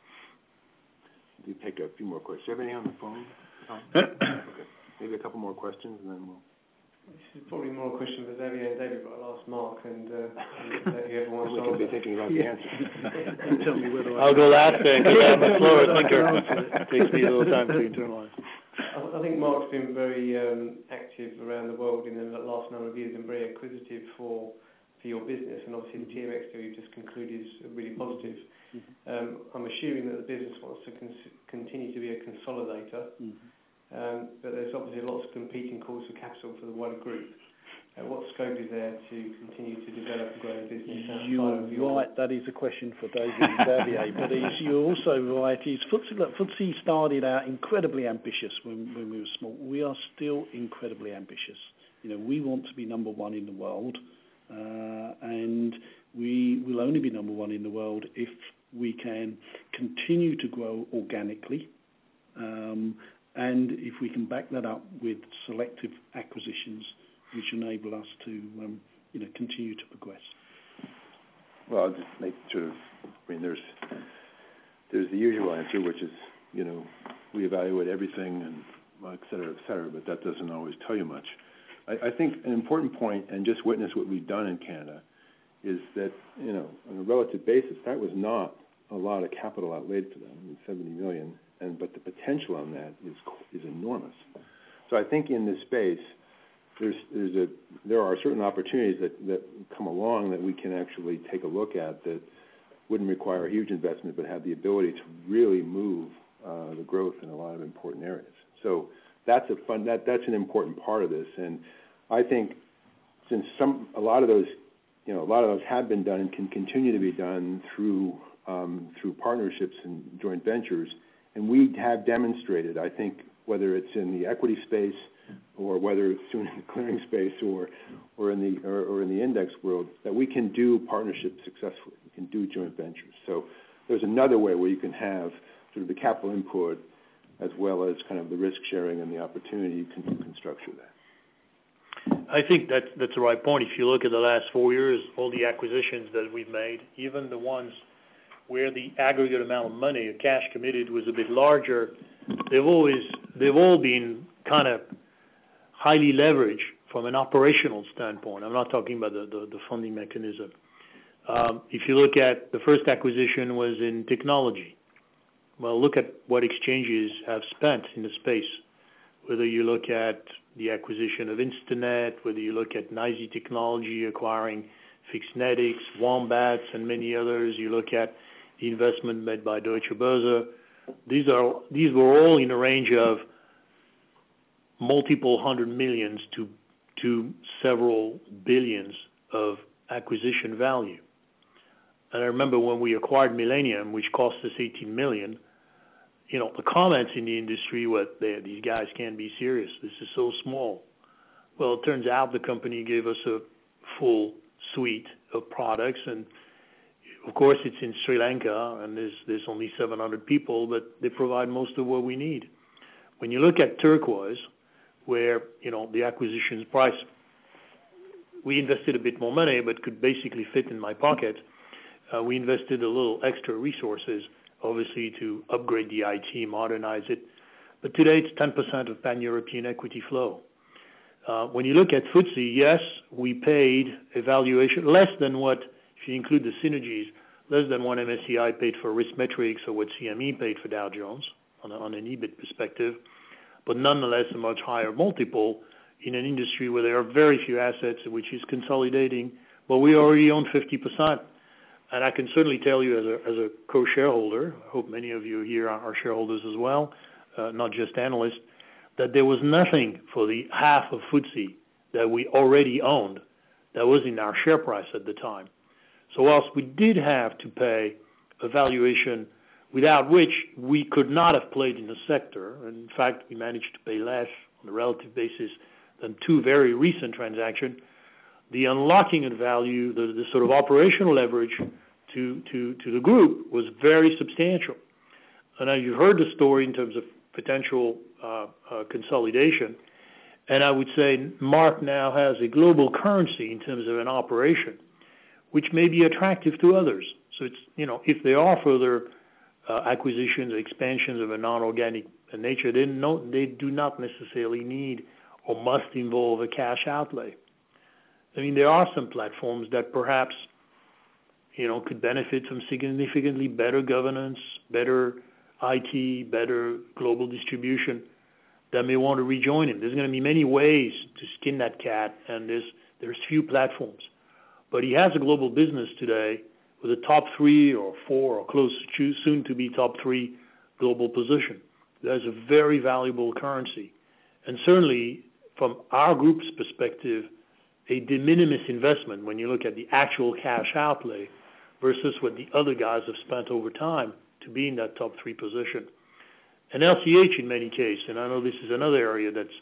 You take a few more questions. Do you have anything on the phone, Tom? Okay. Maybe a couple more questions, and then we'll... This is probably more a question for Xavier and David, but I'll ask Mark and whoever wants to we can be thinking about the answer. Tell me whether I'll go last then, because I'm a slower thinker. It takes me a little time to internalize. I think Mark's been very active around the world in the last number of years and very acquisitive for your business, and obviously the TMX deal you just concluded is really positive. I'm assuming that the business wants to continue to be a consolidator. But there's obviously lots of competing calls for capital for the wider group. What scope is there to continue to develop and grow the business outside of your... Right, that is a question for David and Xavier. But you're also right. FTSE started out incredibly ambitious when we were small. We are still incredibly ambitious. We want to be number 1 in the world, and we will only be number 1 in the world if we can continue to grow organically. And if we can back that up with selective acquisitions which enable us to continue to progress. Well, I'll just make sort of, there's the usual answer, which is, we evaluate everything and et cetera, but that doesn't always tell you much. I think an important point, and just witness what we've done in Canada, is that, on a relative basis, that was not a lot of capital outlaid for them, 70 million, but the potential on that is enormous. So I think in this space, there are certain opportunities that come along that we can actually take a look at that wouldn't require a huge investment, but have the ability to really move the growth in a lot of important areas. So that's an important part of this, and I think since a lot of those have been done and can continue to be done through partnerships and joint ventures, and we have demonstrated, I think, whether it's in the equity space or whether it's soon in the clearing space or in the index world, that we can do partnerships successfully. We can do joint ventures. So there's another way where you can have sort of the capital input as well as kind of the risk sharing and the opportunity. You can structure that. I think that's the right point. If you look at the last 4 years, all the acquisitions that we've made, even the ones where the aggregate amount of money, of cash committed, was a bit larger, they've all been kind of highly leveraged from an operational standpoint. I'm not talking about the funding mechanism. If you look at the first acquisition was in technology. Well, look at what exchanges have spent in the space. Whether you look at the acquisition of Instinet, whether you look at NYSE Technology acquiring Fixnetics, Wombats, and many others, you look at the investment made by Deutsche Börse. These were all in a range of multiple hundred millions to several billions of acquisition value. And I remember when we acquired Millennium, which cost us $18 million, the comments in the industry were, these guys can't be serious. This is so small. Well, it turns out the company gave us a full suite of products, and of course it's in Sri Lanka, and there's only 700 people, but they provide most of what we need. When you look at Turquoise, where the acquisition's price, we invested a bit more money, but could basically fit in my pocket. We invested a little extra resources, obviously, to upgrade the IT, modernize it. But today it's 10% of pan-European equity flow. When you look at FTSE, yes, we paid a valuation less than what, if you include the synergies, less than what MSCI paid for Riskmetrics or what CME paid for Dow Jones on an EBIT perspective, but nonetheless a much higher multiple in an industry where there are very few assets, which is consolidating, but we already own 50%. And I can certainly tell you as a co-shareholder, I hope many of you here are shareholders as well, not just analysts, that there was nothing for the half of FTSE that we already owned that was in our share price at the time. So whilst we did have to pay a valuation without which we could not have played in the sector, and in fact we managed to pay less on a relative basis than two very recent transactions, the unlocking of value, the sort of operational leverage to the group was very substantial. And as you heard the story in terms of potential consolidation, and I would say Mark now has a global currency in terms of an operation, which may be attractive to others. So it's, if there are further acquisitions, expansions of a non-organic nature, they do not necessarily need or must involve a cash outlay. I mean, there are some platforms that perhaps, could benefit from significantly better governance, better IT, better global distribution that may want to rejoin him. There's going to be many ways to skin that cat, and there's few platforms. But he has a global business today with a top 3 or 4 or close to soon to be top 3 global position. That's a very valuable currency. And certainly, from our group's perspective, a de minimis investment when you look at the actual cash outlay versus what the other guys have spent over time to be in that top 3 position. And LCH in many cases, and I know this is another area that's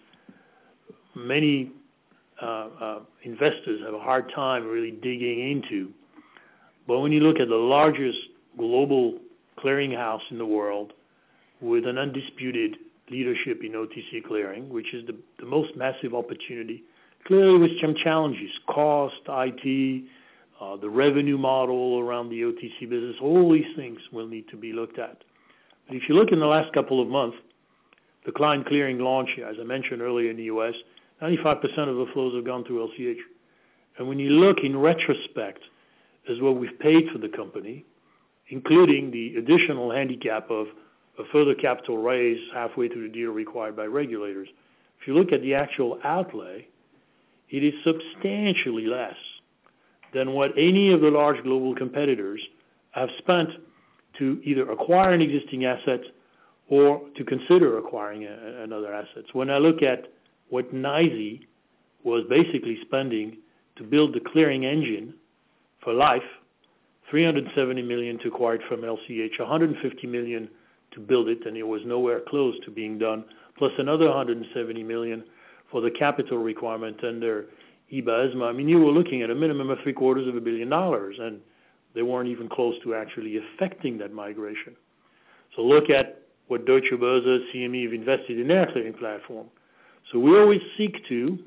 many investors have a hard time really digging into. But when you look at the largest global clearinghouse in the world with an undisputed leadership in OTC clearing, which is the most massive opportunity, Clearly with some challenges, cost, IT, the revenue model around the OTC business, all these things will need to be looked at. But if you look in the last couple of months, the client clearing launch, as I mentioned earlier in the U.S., 95% of the flows have gone through LCH. And when you look in retrospect as what we've paid for the company, including the additional handicap of a further capital raise halfway through the deal required by regulators, if you look at the actual outlay, it is substantially less than what any of the large global competitors have spent to either acquire an existing asset or to consider acquiring another asset. So when I look at what NYSE was basically spending to build the clearing engine for life, $370 million to acquire it from LCH, $150 million to build it, and it was nowhere close to being done, plus another $170 million for the capital requirement under EBA-ESMA. I mean, you were looking at a minimum of $750 million, and they weren't even close to actually effecting that migration. So look at what Deutsche Börse, CME have invested in their clearing platform. So we always seek to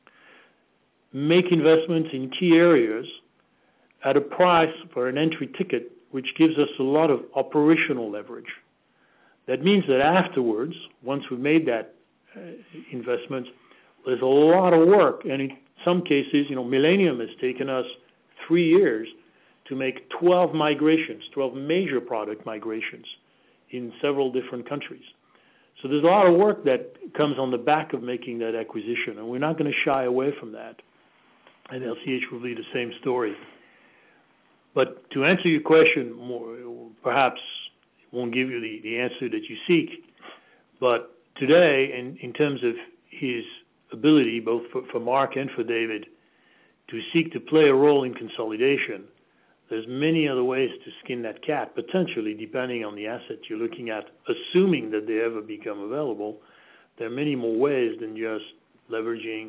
make investments in key areas at a price for an entry ticket which gives us a lot of operational leverage. That means that afterwards, once we've made that investment, there's a lot of work. And in some cases, Millennium has taken us 3 years to make 12 migrations, 12 major product migrations in several different countries. So there's a lot of work that comes on the back of making that acquisition, and we're not going to shy away from that. And LCH will be the same story. But to answer your question, more, perhaps it won't give you the answer that you seek, but today, in terms of his ability, both for Mark and for David, to seek to play a role in consolidation, there's many other ways to skin that cat, potentially, depending on the asset you're looking at, assuming that they ever become available. There are many more ways than just leveraging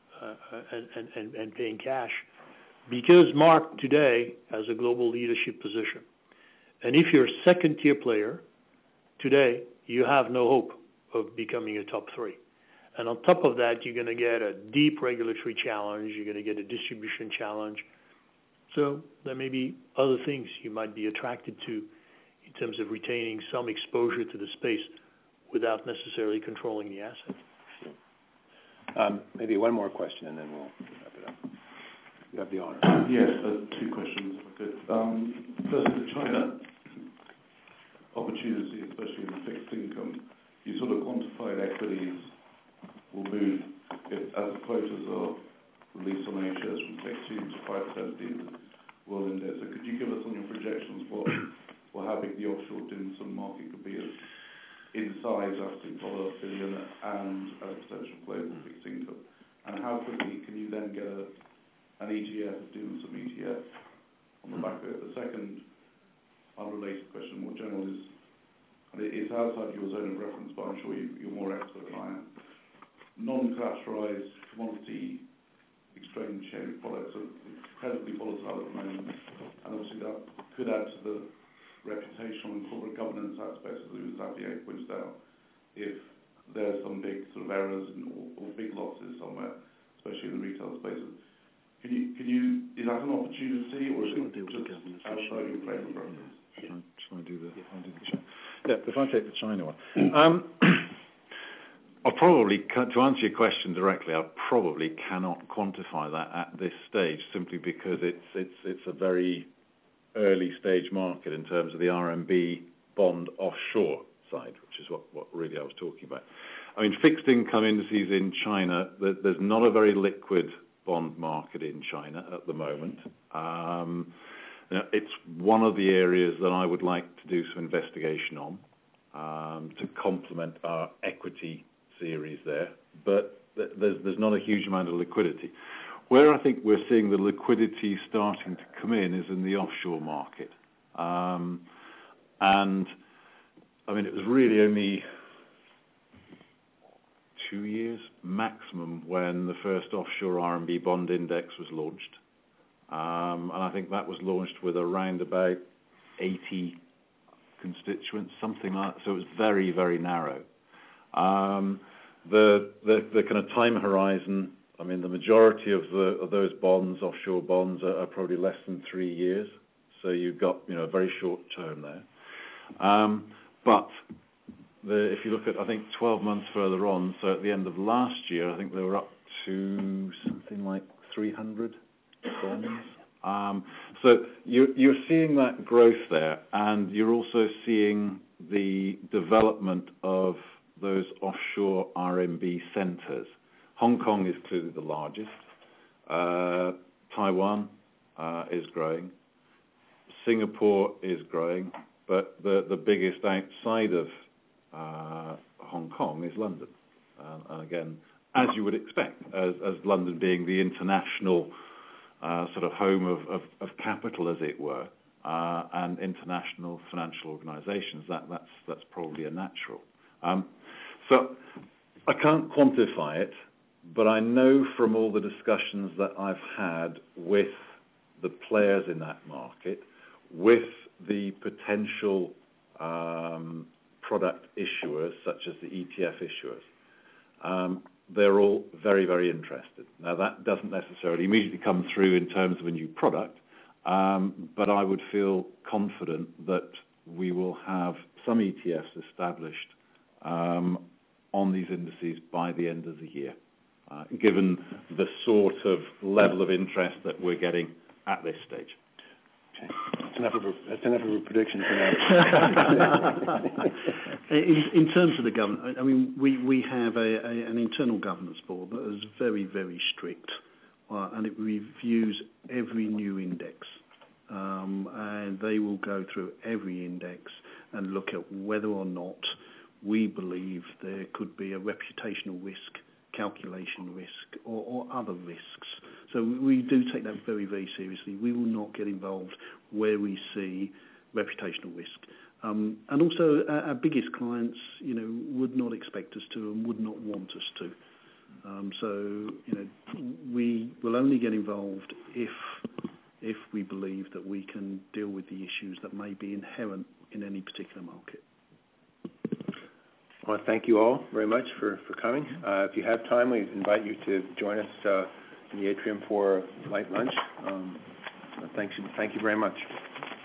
and paying cash, because Mark today has a global leadership position. And if you're a second-tier player today, you have no hope of becoming a top three. And on top of that, you're going to get a deep regulatory challenge. You're going to get a distribution challenge. So there may be other things you might be attracted to in terms of retaining some exposure to the space without necessarily controlling the asset. Maybe one more question, and then we'll wrap it up. You have the honor. Yes, 2 questions, if I could. First, the China opportunity, especially in the fixed income, you sort of quantified equities will move as the quotas are released on A shares from 16 to 5% of the world index. So could you give us on your projections what how big the offshore dim sum market could be in size, absolute dollar billion, and as a potential global fixed income? And how quickly can you then get an ETF, a dim sum ETF, on the back of it? The second unrelated question, more general, is, and it's outside your zone of reference, but I'm sure you're more expert than I am. Non-collateralized commodity exchange products are incredibly volatile at the moment, and obviously that could add to the reputational and corporate governance aspects, as Xavier points out, if there's some big sort of errors or big losses somewhere, especially in the retail space. Can you is that an opportunity, or is it just outside your frame of reference? Shall I do the China? Yeah, if I take the China one. I'll probably, to answer your question directly, I probably cannot quantify that at this stage, simply because it's a very early stage market in terms of the RMB bond offshore side, which is what really I was talking about. I mean, fixed income indices in China, there's not a very liquid bond market in China at the moment. It's one of the areas that I would like to do some investigation on to complement our equity series there, but there's not a huge amount of liquidity. Where I think we're seeing the liquidity starting to come in is in the offshore market. And I mean, it was really only 2 years maximum when the first offshore RMB bond index was launched. And I think that was launched with around about 80 constituents, something like that. So it was very, very narrow. The kind of time horizon I mean, the majority of those bonds, offshore bonds, are probably less than 3 years. So you've got, a very short term there. But if you look at, I think, 12 months further on, so at the end of last year, I think they were up to something like 300 bonds. So you're seeing that growth there, and you're also seeing the development of those offshore RMB centres. Hong Kong is clearly the largest. Taiwan is growing. Singapore is growing, but the biggest outside of Hong Kong is London. And again, as you would expect, as London being the international sort of home of capital, as it were, and international financial organisations, that's probably a natural. So I can't quantify it, but I know from all the discussions that I've had with the players in that market, with the potential product issuers, such as the ETF issuers, they're all very, very interested. Now, that doesn't necessarily immediately come through in terms of a new product, but I would feel confident that we will have some ETFs established on these indices by the end of the year, given the sort of level of interest that we're getting at this stage. Okay. That's enough of a prediction for now. In terms of the government, I mean, we have an internal governance board that is very, very strict, and it reviews every new index. And they will go through every index and look at whether or not we believe there could be a reputational risk, calculation risk, or other risks. So we do take that very, very seriously. We will not get involved where we see reputational risk. And also, our biggest clients, would not expect us to and would not want us to. So, we will only get involved if we believe that we can deal with the issues that may be inherent in any particular market. I want to thank you all very much for coming. If you have time, we invite you to join us in the atrium for light lunch. Thank you very much.